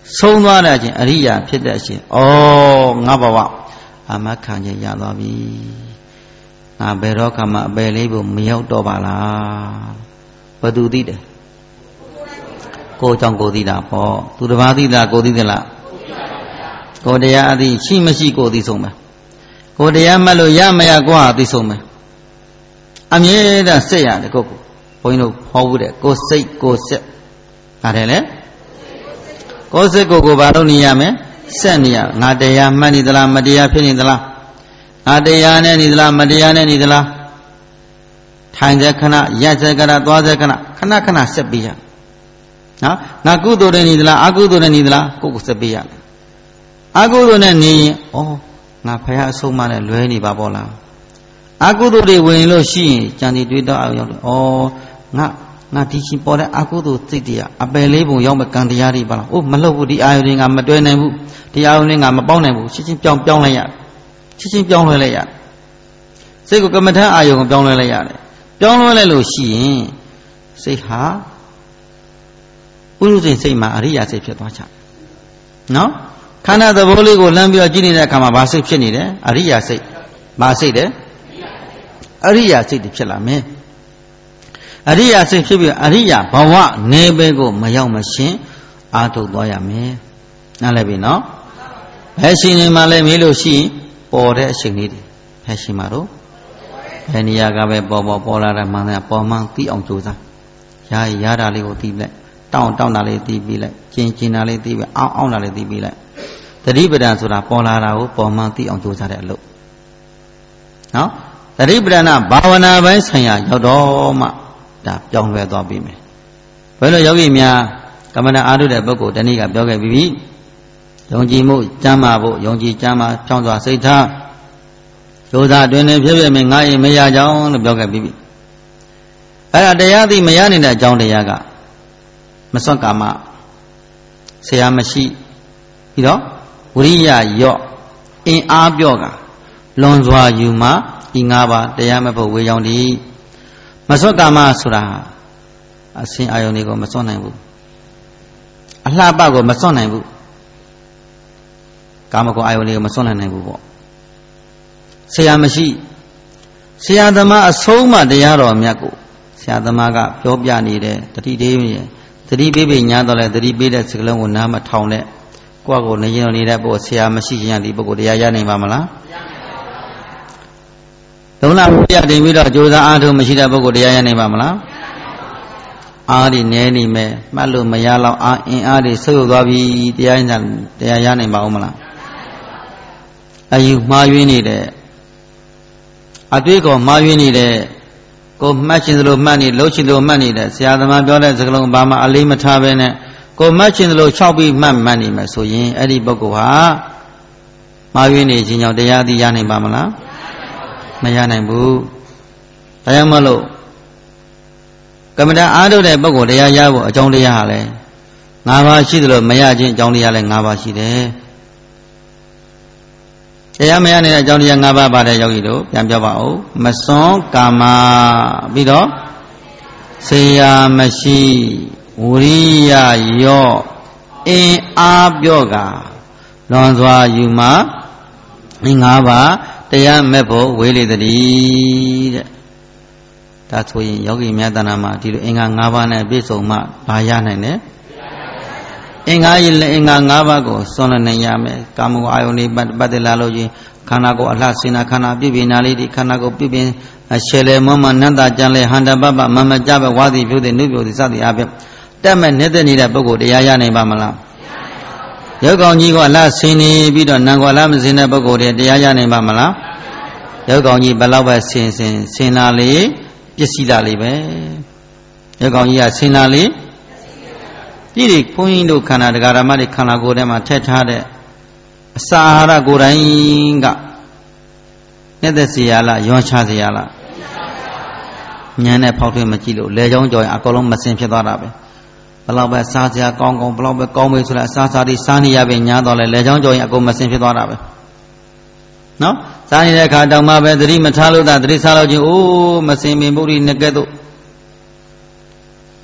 ဆုံးသွားတဲ့အချိန်အရိယာဖြစ်တဲ့အချိန်ဩငါဘဝအာမခံခြင်းရသွားပြီငါဘယ်တော့မှအပယ်လေးဖို့မရောက်တော့ပါလားဘယ်သူသိတယ်ကိုကြောင့်ကိုသိတာပေါ့သူတစ်ပါးသိလားကိုသိသလားကိုတရားအသိရှိမရှိကိုသိဆုံးမယ်ကိုတရားမှတ်လို့ရမရကိုဟာသိဆုံးမယ်အမြဲတမ်းစိတ်ရတယ်ကိုကိုဘုန်းကြီးတို့ဟောဘူးတဲ့ကိုစိတ်ကိုစက်ပါတယ်လေကိုစိတ်ကိုကိုဘာလို့နေရမလဲစက်နေရငါတရားမှတ်နေသလားမတရားဖြစ်နေသလားငါတရားနဲ့နေသလားမတရားနဲ့နေသလားထိုင်တဲ့ခဏရက်တဲ့ခဏသွားတဲ့ခဏခဏခဏဆက်ပြီးရနော်ငါကုသိုလ်နဲ့နေသလားအကုသိုလ်နဲ့နေသလားကိုကိုဆက်ပြီးရအကုသိုလ်နဲ့နေရင်ဩငါဖះအဆုံးမနဲ့လွဲနေပါပေါ့လားအကုသိုလ်တွေဝင်လို့ရှိရင်ကြံစီတွေးတော့အောင်ရောက်တယ်ဩငါငါဒီရှင်ပေါ်တဲ့အကုသိုလ်စိတ်တွေကအပယ်လေးပုံရောက်မဲ့ကံတရားတွေပါလားအိုးမလှုပ်ဘူးဒီအာယုတွေငါမတွဲနိုင်ဘူးဒီအာယုတွေငါမပေါင်းနိုင်ဘူးချင်းချင်းပြောင်းပြောင်းလိုက်ရချင်းချင်းပြောင်းလဲလိုက်ရစိတ်ကိုကမ္မထအာယုကိုပြောင်းလဲလိုက်ရတယ်ပြောင်းလဲလိုက်လို့ရှိရင်စိတ်ဟာဥရုစိတ်စိတ်မှာအရိယာစိတ်ဖြစ်သွားချနော်ခန္ဓာသဘောလေးကိုလမ်းပြီးတော့ကြည့်နေတဲ့အခါမှာဘာစိတ်ဖြစ်နေတယ်အရိယာစိတ်ဘာစိတ်လဲအရိယာစိတ်တွေဖြစ်လာမယ်အရိယာစိတ်ဖြစ်ပြီးအရိယာဘဝနေပဲကိုမရောက်မရှင်အာထုတ်သွားရမယ်နားလည်ပြီနော်ဘယ်ရှင်နေမှလဲမေးလို့ရှိရင်ပေါ်တဲ့အချိန်လေးတွေဘယ်ရှင်မှာတော့ဘယ်နေရာကပဲပေါ်ပေါ်ပေါ်လာတဲ့မှန်တယ်ပေါ်မှန်သိအောင်ကြိုးစားရရတာလေးကိုသိလိုက်တောင်းတောင်းတာလေးသိပြီးလိုက်ကျင်ကျင်တာလေးသိပြီးအောင်းအောင်းတာလေးသိပြီးလိုက်သတိပဋ္ဌာန်ဆိုတာပေါ်လာတာကိုပေါ်မှန်သိအောင်ကြိုးစားတဲ့အလုပ်နော်သတိပဋ္ဌာန်ဘာဝနာပိုင်းဆိုင်ရာရောက်တော့မှဒါပြောင်းလဲသွားပြီမယ်ဘယ်လိုယောဂီများကမ္မဋ္ဌာန်းအားထုတ်တဲ့ပုဂ္ဂိုလ်တနည်းကပြောခဲ့ပြီးပြီယုံကြည်မှုကျမ်းမာဖို့ယုံကြည်ကျမ်းမာဖြောင်းစွာစိတ်ထားကြိုးစားအတွင်းနဲ့ဖြစ်ဖြစ်မငါရင်မရကြောင်းလို့ပြောခဲ့ပြီးပြီအဲ့ဒါတရားသိမရနေတဲ့အကြောင်းတရားကမစွန့်ကာမဆရာမရှိပြီးတော့ဝိရိယရော့အင်အားပြော့ကလွန်စွာယူမှဒီ၅ပါးတရားမဖို့ဝေကြောင်းဒီမစွန့်ကာမဆိုတာအစင်အာယုန်တွေကိုမစွန့်နိုင်ဘူးအလှပကိုမစွန့်နိုင်ဘူးကာမဂုဏ်အာယုန်တွေကိုမစွန့်နိုင်ဘူးပေါ့ဆရာမရှိဆရာသမားအဆုံးမတရားတော်မြတ်ကိုဆရာသမားကပြောပြနေတဲ့တတိတေးတတိပေးပေးညာတော့လဲတတိပေးတဲ့စကလုံးကိုနားမထောင်နဲ့ကိုယ့်ကိုနေရင်နေတဲ့ပုဂ္ဂိုလ်ဆရာမရှိခြင်းဒီပုဂ္ဂိုလ်တရားရနိုင်ပါမလားသုံးလပြတင်ပြီးတော့ကြိုးစားအားထုတ်မရှိတဲ့ပုဂ္ဂိုလ်တရားရနိုင်ပါမလားအားဒီနည်းနေမဲ့မှတ်လို့မရတော့အားအင်အားတွေဆုပ်သွားပြီတရားရတရားရနိုင်ပါဦးမလားအယူမှားယွင်းနေတဲ့အတွေ့ကောမှားယွင်းနေတဲ့ကိုမှတ်ချင်သလိုမှတ်နေလှုပ်ချင်သလိုမှတ်နေတဲ့ဆရာသမားပြောတဲ့စကားလုံးဘာမှအလေးမထားပဲနဲ့ကိုမှတ်ချင်သလို၆ပြီးမှတ်မှတ်နေမယ်ဆိုရင်အဲ့ဒီပုဂ္ဂိုလ်ဟာမှားယွင်းနေခြင်းကြောင့်တရားသိရနိုင်ပါမလားမရနိုင်ဘူးဒါကြောင့်မလို့ကမ္မဋ္ဌာန်းအားထုတ်တဲ့ပုဂ္ဂိုလ်တရားရဖို့အကြောင်းတရားဟာလဲ၅ပါးရှိသလိုမရခြင်းအကြောင်းတရားလဲ၅ပါးရှိတယ်တရားမရနေတဲ့အကြောင်းတရား၅ပါးပါတဲ့ယောဂီတို့ပြန်ပြောပါဦးမစွန့်ကာမပြီးတော့ဆေယမရှိဝိရိယရော့အင်အားပြော့ကလွန်စွာယူမှဒီ၅ပါးတရားမဲ့ဖို့ဝေးလေတည်းတဲ့ဒါဆိုရင်ယောဂီများတဏ္ဍာမှာဒီလိုအင်္ဂါ၅ပါးနဲ့ပြည့်စုံမှဘာရနိုင်လဲအင်္ဂါရည်အင်္ဂါ၅ပါးကိုစွန့်လနိုင်ရမယ်ကာမဂုဏ်အာယုန်တွေပတ်သက်လာလို့ချင်းခန္ဓာကိုယ်အလှစေနာခန္ဓာပြုပြင်နာလေးဒီခန္ဓာကိုယ်ပြုပြင်ရှယ်လေမမနန္တာကြံလေဟန္တာပပမမကြပဲဝါစီပြုတဲ့နုပြုတဲ့စသည်အပြင်တက်မဲ့နေတဲ့နေတဲ့ပုဂ္ဂိုလ်တရားရနိုင်ပါမလားရုပ်ကောင်ကြီးကအလှဆင်းနေပြီးတော့နံကောအလှမစင်းတဲ့ပုဂ္ဂိုလ်တွေတရားရနိုင်ပါမလားရုပ်ကောင်ကြီးဘယ်လောက်ပဲဆင်းဆင်းဆင်းလာလေပစ္စည်းလာလေပဲရုပ်ကောင်ကြီးကဆင်းလာလေပြည့်ဘုန်းကြီးတို့ခန္ဓာတရားဓမ္မတွေခန္ဓာကိုယ်ထဲမှာထည့်ထားတဲ့အစာအာဟာရကိုယ်တိုင်ကမျက်သက်စီရလားရွှချစီရလားဉာဏ်နဲ့ဖောက်ထွင်းမကြည့်လို့လေချောင်းကြော်ရင်အကုန်လုံးမစင်ဖြစ်သွားတာပဲဘလောက်ပဲစားစရာကောင်းကောင်းဘလောက်ပဲကောင်းမေးဆိုလဲအစားစားတွေစားနေရပဲညားတော့လဲလေချောင်းကြော်ရင်အကုန်မစင်ဖြစ်သွားတာပဲနော်စားနေတဲ့အခါတောင်မှပဲသတိမထားလို့သာသတိစားလို့ချင်းအိုးမစင်မင်ပုရိနကဲ့သို့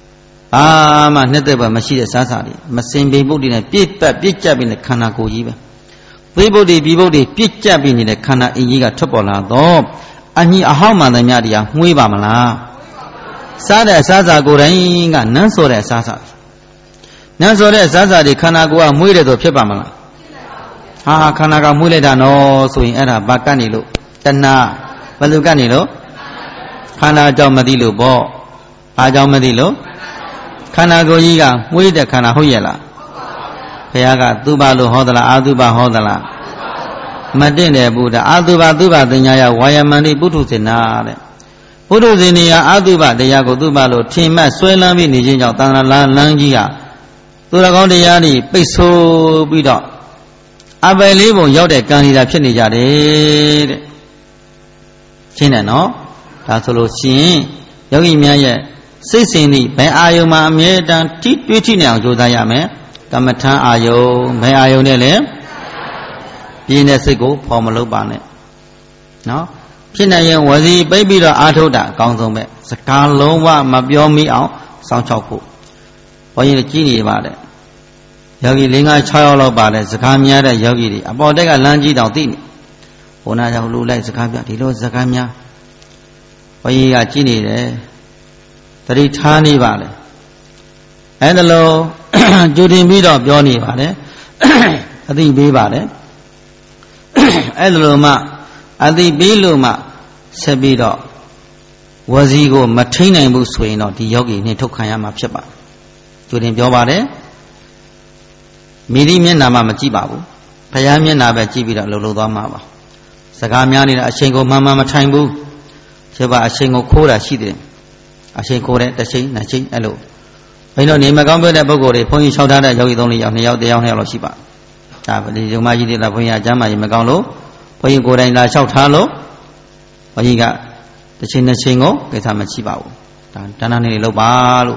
ဘာမှနှစ်သက်ပါမရှိတဲ့စားစာတွေမစင်ပိန်ပုဒ်တွေနဲ့ပြည့်ပတ်ပြည့်ကျပ်ပြီးတဲ့ခန္ဓာကိုယ်ကြီးပဲသေပုဒ်တွေဒီပုဒ်တွေပြည့်ကျပ်ပြီးနေတဲ့ခန္ဓာအင်ကြီးကထွက်ပေါ်လာတော့အညီအဟောင်းမှန်သမျှတရားမှွေးပါမလားစားတဲ့အစားစာကိုယ်တိုင်ကနန်းစောတဲ့အစားစာနန်းစောတဲ့အစားစာတွေခန္ဓာကိုယ်ကမှွေးတယ်ဆိုဖြစ်ပါမလားဟာခန္ဓာကမှွေးလိုက်တာနော်ဆိုရင်အဲ့ဒါဘာကတ်နေလို့တဏှာဘယ်လိုကတ်နေလို့ခန္ဓာကြောင့်မသိလို့ပေါ့အားကြောင့်မသိလို့ခန္ဓာကိုယ်ကြီးကမှွေးတဲ့ခန္ဓာဟုတ်ရဲ့လားဘုရားကသူပါလို့ဟောသလားအာသူပါဟောသလားမတင့်တယ်ဘုရားအာသူပါသူပါတင်ညာယဝါယမန္တိပုထုဇေနာတဲ့ပုထုဇေနေယအာသူပါတရားကိုသူပါလို့ထင်မှတ်ဆွဲလန်းပြီးနေခြင်းကြောင့်သံဃာလမ်းလမ်းကြီးကသူတော်ကောင်းတရားတွေပိတ်ဆို့ပြီးတော့အပယ်လေးပုံရောက်တဲ့ကံလီတာဖြစ်နေကြတယ်တဲ့ရှင်းတယ်နော်ဒါဆိုလို့ရှိရင်ယောဂီများရဲ့စိတ်စဉ်ဤဘယ်အာယုံမှာအမြဲတမ်းထိတွေးထိနေအောင်ကြိုးစားရမယ်ကမ္မထံအာယုံဘယ်အာယုံနဲ့လဲပြင်းတဲ့စိတ်ကိုဖော်မလုပ်ပါနဲ့နော်ဖြစ်နေရင်ဝစီပိတ်ပြီးတော့အာထုတ်တာအကောင်းဆုံးပဲစကားလုံးဝမပြောမိအောင်စောင့်ချောက်ဖို့ဘုန်းကြီးကြည့်နေပါတယ်ယောဂီ၄၅၆ယောက်လောက်ပါတယ်စကားများတဲ့ယောဂီတွေအပေါ်တက်ကလမ်းကြီးတောင်သိနေဘုနာကြောင့်လူလိုက်စကားပြဒီလိုစကားများဘုန်းကြီးကကြည့်နေတယ်တတိထားနေပါလေအဲ့ဒါလို့ကြိုတင်ပြီးတော့ပြောနေပါလေအသိပေးပါလေအဲ့ဒါလို့မှအသိပေးလို့မှဆက်ပြီးတော့ဝစီကိုမထိန်နိုင်ဘူးဆိုရင်တော့ဒီယောဂီနဲ့ထုတ်ခံရမှာဖြစ်ပါကြိုတင်ပြောပါတယ်မိရိမျက်နာမှမကြည့်ပါဘူးဘုရားမျက်နာပဲကြည့်ပြီးတော့လှုပ်လှုပ်သွားမှာပါစကားများနေတဲ့အချိန်ကိုမှန်မှန်မထိုင်ဘူးချက်ပါအချိန်ကိုခိုးတာရှိတယ်အချိန်ခိုးတဲ့တစ်ချိန်နှစ်ချိန်အဲ့လိုဘယ်လိုနေမကောင်းပြတဲ့ပုဂ္ဂိုလ်တွေဘုန်းကြီးလျှောက်ထားတဲ့ယောဂီသုံးလေးယောက်နှစ်ယောက်တစ်ယောက်နှစ်ယောက်လောက်ရှိပါဒါဒီဓမ္မကြီးတွေလားဘုန်းကြီးအကျမ်းမာကြီးမကောင်းလို့ဘုန်းကြီးကိုယ်တိုင်လာလျှောက်ထားလို့ဘုန်းကြီးကတစ်ချိန်နှစ်ချိန်ကိုကိစ္စမရှိပါဘူးဒါတဏှာနေလို့ပါလို့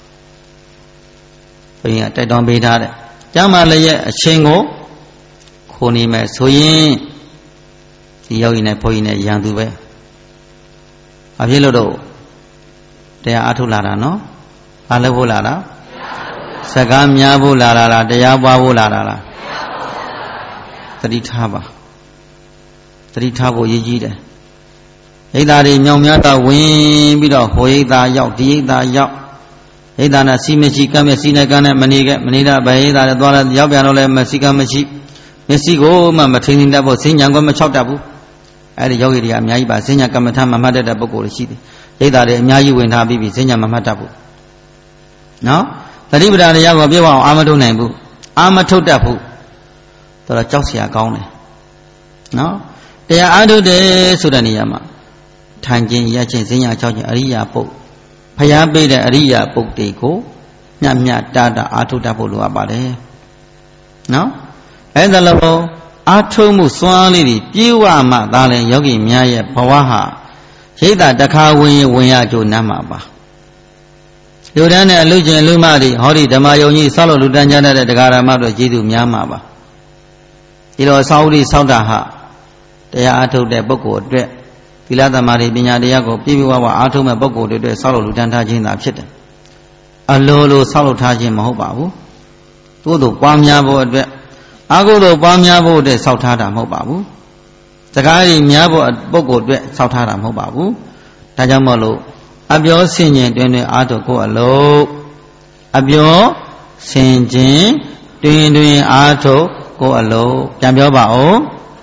ဘုန်းကြီးကတိုက်တွန်းပေးထားတဲ့ကျမ်းမာလည်းရဲ့အချိန်ကိုခိုးနေမယ်ဆိုရင်ဒီယောဂီနဲ့ဘုန်းကြီးနဲ့ရန်သူပဲဘာဖြစ်လို့တော့တရားအထုတ်လာတာနော်ဘာလို့ဖို့လာတာစကားများဖို့လာတာလားတရားပွားဖို့လာတာလားသတိထားပါသတိထားဖို့ရည်ကြီးတယ်ဣဒ္ဓာတွေမြောင်များတော့ဝင်ပြီးတော့ဟိုဣဒ္ဓာရောက်ဒီဣဒ္ဓာရောက်ဣဒ္ဓာနဲ့စီမရှိကမ်းမျက်စိနဲ့ကမ်းနဲ့မနေခဲ့မနေတာဘယ်ဣဒ္ဓာနဲ့သွားလဲရောက်ပြန်တော့လဲမစီကမ်းမရှိမျက်စိကိုမှမထိန်တတ်ဖို့စဉ္ညာကမချောက်တတ်ဘူးအဲ့ဒီယောဂီတွေကအများကြီးပါစဉ္ညာကမ္မထမမှတ်တတ်တဲ့ပုဂ္ဂိုလ်တွေရှိတယ်ဣဒ္ဓာတွေအများကြီးဝင်ထားပြီးပြီစဉ္ညာမမှတ်တတ်ဘူးနော်သတိပဋ္ဌာန်တရားကိုပြောအောင်အာမထုတ်နိုင်ဘူးအာမထုတ်တတ်ဘူးတော်တော်ကြောက်စရာကောင်းတယ်နော်တရားအားထုတ်တယ်ဆိုတဲ့နေရာမှာထိုင်ခြင်းရခြင်းစဉ္ညာချောက်ခြင်းအရိယာပုတ်ဖျားပေးတဲ့အရိယာပုတ်တွေကိုညံ့ညံ့တာတာအားထုတ်တတ်ဖို့လိုအပ်ပါတယ်နော်အဲ့ဒါလို့အားထုတ်မှုစွမ်းလေးတွေပြေဝမှသာလဲယောဂီများရဲ့ဘဝဟာရိတ်တာတခါဝင်ရင်ဝင်ရကြိုးနမ်းမှာပါလူတန်းနဲ့အလူကျင်လူမတွေဟောဒီဓမ္မယုံကြီးဆောက်လို့လူတန်းကြတဲ့တရားဓမ္မတို့ကျေးဇူးများမှာပါဒီလိုဆောက်ဥဒိဆောက်တာဟာတရားအားထုတ်တဲ့ပုဂ္ဂိုလ်အတွက်သီလသမာဓိပညာတရားကိုပြည့်ပြည့်ဝဝအားထုတ်မဲ့ပုဂ္ဂိုလ်တွေအတွက်ဆောက်လို့လူတန်းထားခြင်းသာဖြစ်တယ်အလိုလိုဆောက်လို့ထားခြင်းမဟုတ်ပါဘူးသို့သောပွားများဖို့အတွက်အာဟုသောပွားများဖို့အတွက်ဆောက်ထားတာမဟုတ်ပါဘူးစကားကြီးများဖို့ပုဂ္ဂိုလ်အတွက်ဆောက်ထားတာမဟုတ်ပါဘူးဒါကြောင့်မို့လို့အပြောဆင်ခြင်တွင်တွင်အာထုတ်ကိုအလို့အပြောဆင်ခြင်တွင်တွင်အာထုတ်ကိုအလို့ပြန်ပြောပါဦး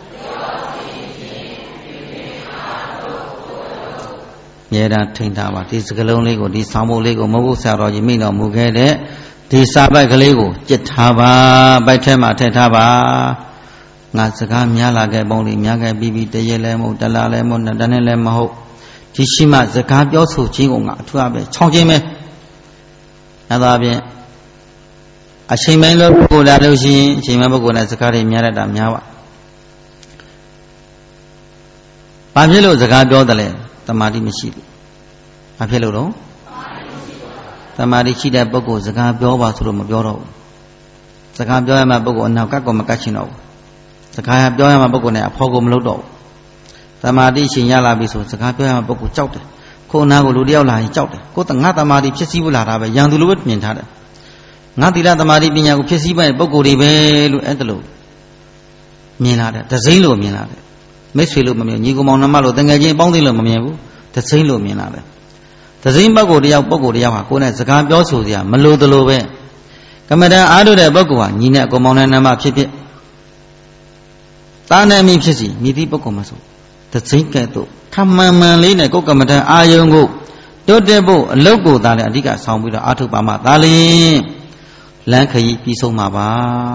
မြဲတမ်းထိန်ထားပါဒီစကလုံးလေးကိုဒီဆောင်းဖို့လေးကိုမဟုတ်ဘူးဆရာတော်ကြီးမိတော်မူခဲ့တဲ့ဒီစာပိုက်ကလေးကိုကြစ်ထားပါပိုက်ထဲမှာထည့်ထားပါငါစကားများလာခဲ့ပုံလေးများခဲ့ပြီးပြီးတရက်လည်းမဟုတ်တလားလည်းမဟုတ်တနေ့လည်းမဟုတ်ဒီရှိမှစကားပြောဆိုခြင်းကိုငါအထူးအပဲချောင်းခြင်းပဲအဲဒါဖြင့်အချိန်ပိုင်းလို့ပုဂ္ဂိုလ်လာလို့ရှိရင်အချိန်ပိုင်းပုဂ္ဂိုလ်နဲ့စကားတွေများတတ်တာများပါဘာဖြစ်လို့စကားပြောတယ်လဲတမာတိမရှိဘူးဘာဖြစ်လို့တော့တမာတိရှိတဲ့ပုဂ္ဂိုလ်စကားပြောပါဆိုလို့မပြောတော့ဘူးစကားပြောရမှပုဂ္ဂိုလ်အနောက်ကကောမကတ်ချင်တော့ဘူးစကားပြောရမှပုဂ္ဂိုလ်နဲ့အဖို့ကိုမလုပ်တော့ဘူးတမာတိရှင်ရလာပြီဆိုစကားပြောရမှပုဂ္ဂိုလ်ကြောက်တယ်ခုကိုနာကိုလူတယောက်လာရင်ကြောက်တယ်ကိုငါတမာတိဖြစ်စည်းဖို့လာတာပဲရန်သူလိုပဲမြင်ထားတယ်ငါသီလတမာတိပညာကိုဖြစ်စည်းတဲ့ပုဂ္ဂိုလ်တွေပဲလို့အဲ့ဒါလို့မြင်လာတယ်တစိမ့်လို့မြင်လာတယ်မိတ်ဆွေလို့မမြင်ညီကောင်မောင်နှမလို့တငယ်ချင်းပေါင်းသိလို့မမြင်ဘူးတစိမ့်လို့မြင်လာတယ်တစိမ့်ပုဂ္ဂိုလ်တယောက်ပုဂ္ဂိုလ်တယောက်ဟာကိုယ်နဲ့စကားပြောဆိုစရာမလိုတလို့ပဲကမ္မဋ္ဌာန်းအားထုတ်တဲ့ပုဂ္ဂိုလ်ဟာညီနဲ့ကောင်မောင်နဲ့နှမဖြစ်ဖြစ်တာနဲ့မိဖြစ်စီမိသည့်ပုဂ္ဂိုလ်မဆိုတစိမ့်ကဲ့သို့ခမှန်မှန်လေးနဲ့ကိုယ်ကမ္မဋ္ဌာန်းအာယုံကိုတိုးတက်ဖို့အလုတ်ကိုသာလည်းအဓိကဆောင်ပြီးတော့အားထုတ်ပါမှသာလျှင်လမ်းခရီးပြီးဆုံးမှာပါ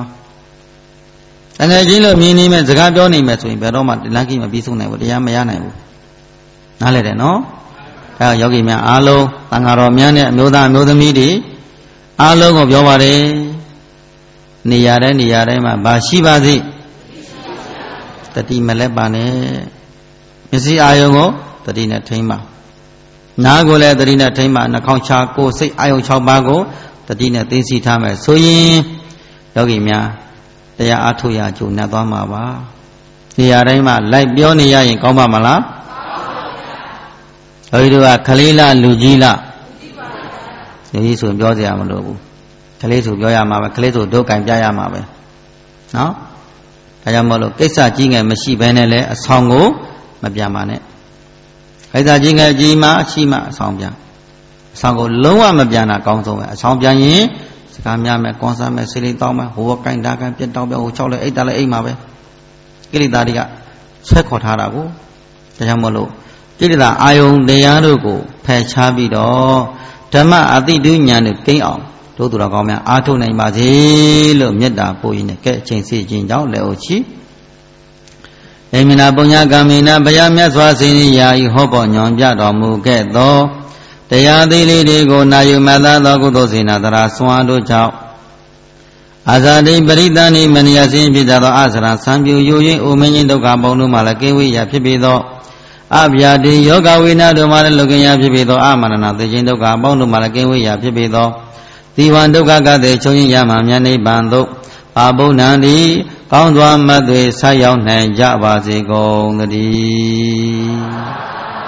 တကယ်ချင်းလို့မြင်နေမဲ့စကားပြောနေမဲ့ဆိုရင်ဘယ်တော့မှလမ်းခရီးမပြီးဆုံးနိုင်ဘူးတရားမရနိုင်ဘူးနားလဲတယ်နော်အဲယောဂီများအားလုံးသံဃာတော်များနဲ့အမျိုးသားအမျိုးသမီးတွေအားလုံးကိုပြောပါတယ်နေရာတိုင်းနေရာတိုင်းမှာဘာရှိပါစေတတိမလဲပါနဲ့မျက်စိအာယုံကိုတတိနဲ့ထိမ့်ပါနားကိုလည်းတတိနဲ့ထိမ့်ပါနှာခေါင်းချာကိုယ်စိတ်အာယုံ၆ပါးကိုတတိနဲ့သိသိထားမယ်ဆိုရင်ယောဂီများတရားအားထုတ်ရကြုံနဲ့သွားမှာပါနေရာတိုင်းမှာလိုက်ပြောနေရရင်ကောင်းပါမလားဘုရားတို့ကခလေးလားလူကြီးလားလူကြီးဆိုပြောစရာမလိုဘူးခလေးဆိုပြောရမှာပဲခလေးဆိုဒုက္ကံပြရမှာပဲနော်ဒါကြောင့်မလို့ကိစ္စကြီးငယ်မရှိဘဲနဲ့လည်းအဆောင်ကိုမပြန်ပါနဲ့ကိစ္စကြီးငယ်ကြီးမှရှိမှအဆောင်ပြန်အဆောင်ကိုလုံးဝမပြန်တာအကောင်းဆုံးပဲအဆောင်ပြန်ရင်စကားများမယ်ကွန်ဆာမယ်စိတ်လေးတောင်းမယ်ဟိုကိုင်းတာကိုင်းပြတ်တောင်းပြဟို၆လဲအိတ်တာလဲအိတ်မှာပဲကိလေသာတွေကဆွဲခေါ်ထားတာကိုဒါကြောင့်မလို့ကိလေသာအာယုန်တရားတို့ကိုဖယ်ရှားပြီးတော့ဓမ္မအတိတုဉာဏ်နဲ့ကိန်းအောင်တို့သူတော်ကောင်းများအားထုတ်နိုင်ပါစေလို့မေတ္တာပို့ရင်းနဲ့ကဲအချိန်စီခြင်းကြောင့်လက်အိုချီအိမနာပုညကမိနာဘုရားမြတ်စွာဘုရားဤဟောပေါ်ညွန်ပြတော်မူခဲ့သောတရားသေးလေးတွေကိုနာယူမှတ်သားသောကုသိုလ်စေနာတရာဆွမ်းတို့ကြောင့်အာဇာတိပရိသဏိမနိယစဉ်ဖြစ်သောအာသရံသံပြူယူ၍အိုမင်းကြီးဒုက္ခပေါင်းတို့မှလည်းကင်းဝေးရာဖြစ်ပေသောအဗျာတိယောဂဝိနာတို့မှလည်းလွတ်ကင်းရာဖြစ်ပေသောအာမရဏသေခြင်းဒုက္ခပေါင်းတို့မှလည်းကင်းဝေးရာဖြစ်ပေသောသီဝံဒုက္ခကတဲ့ချုပ်ရင်ရမှမြတ်နိဗ္ဗာန်သို့အာဘုဏ္ဏံဒီကောင်းစွာမတ်သွေဆက်ရောက်နိုင်ကြပါစေကုန်သတည်း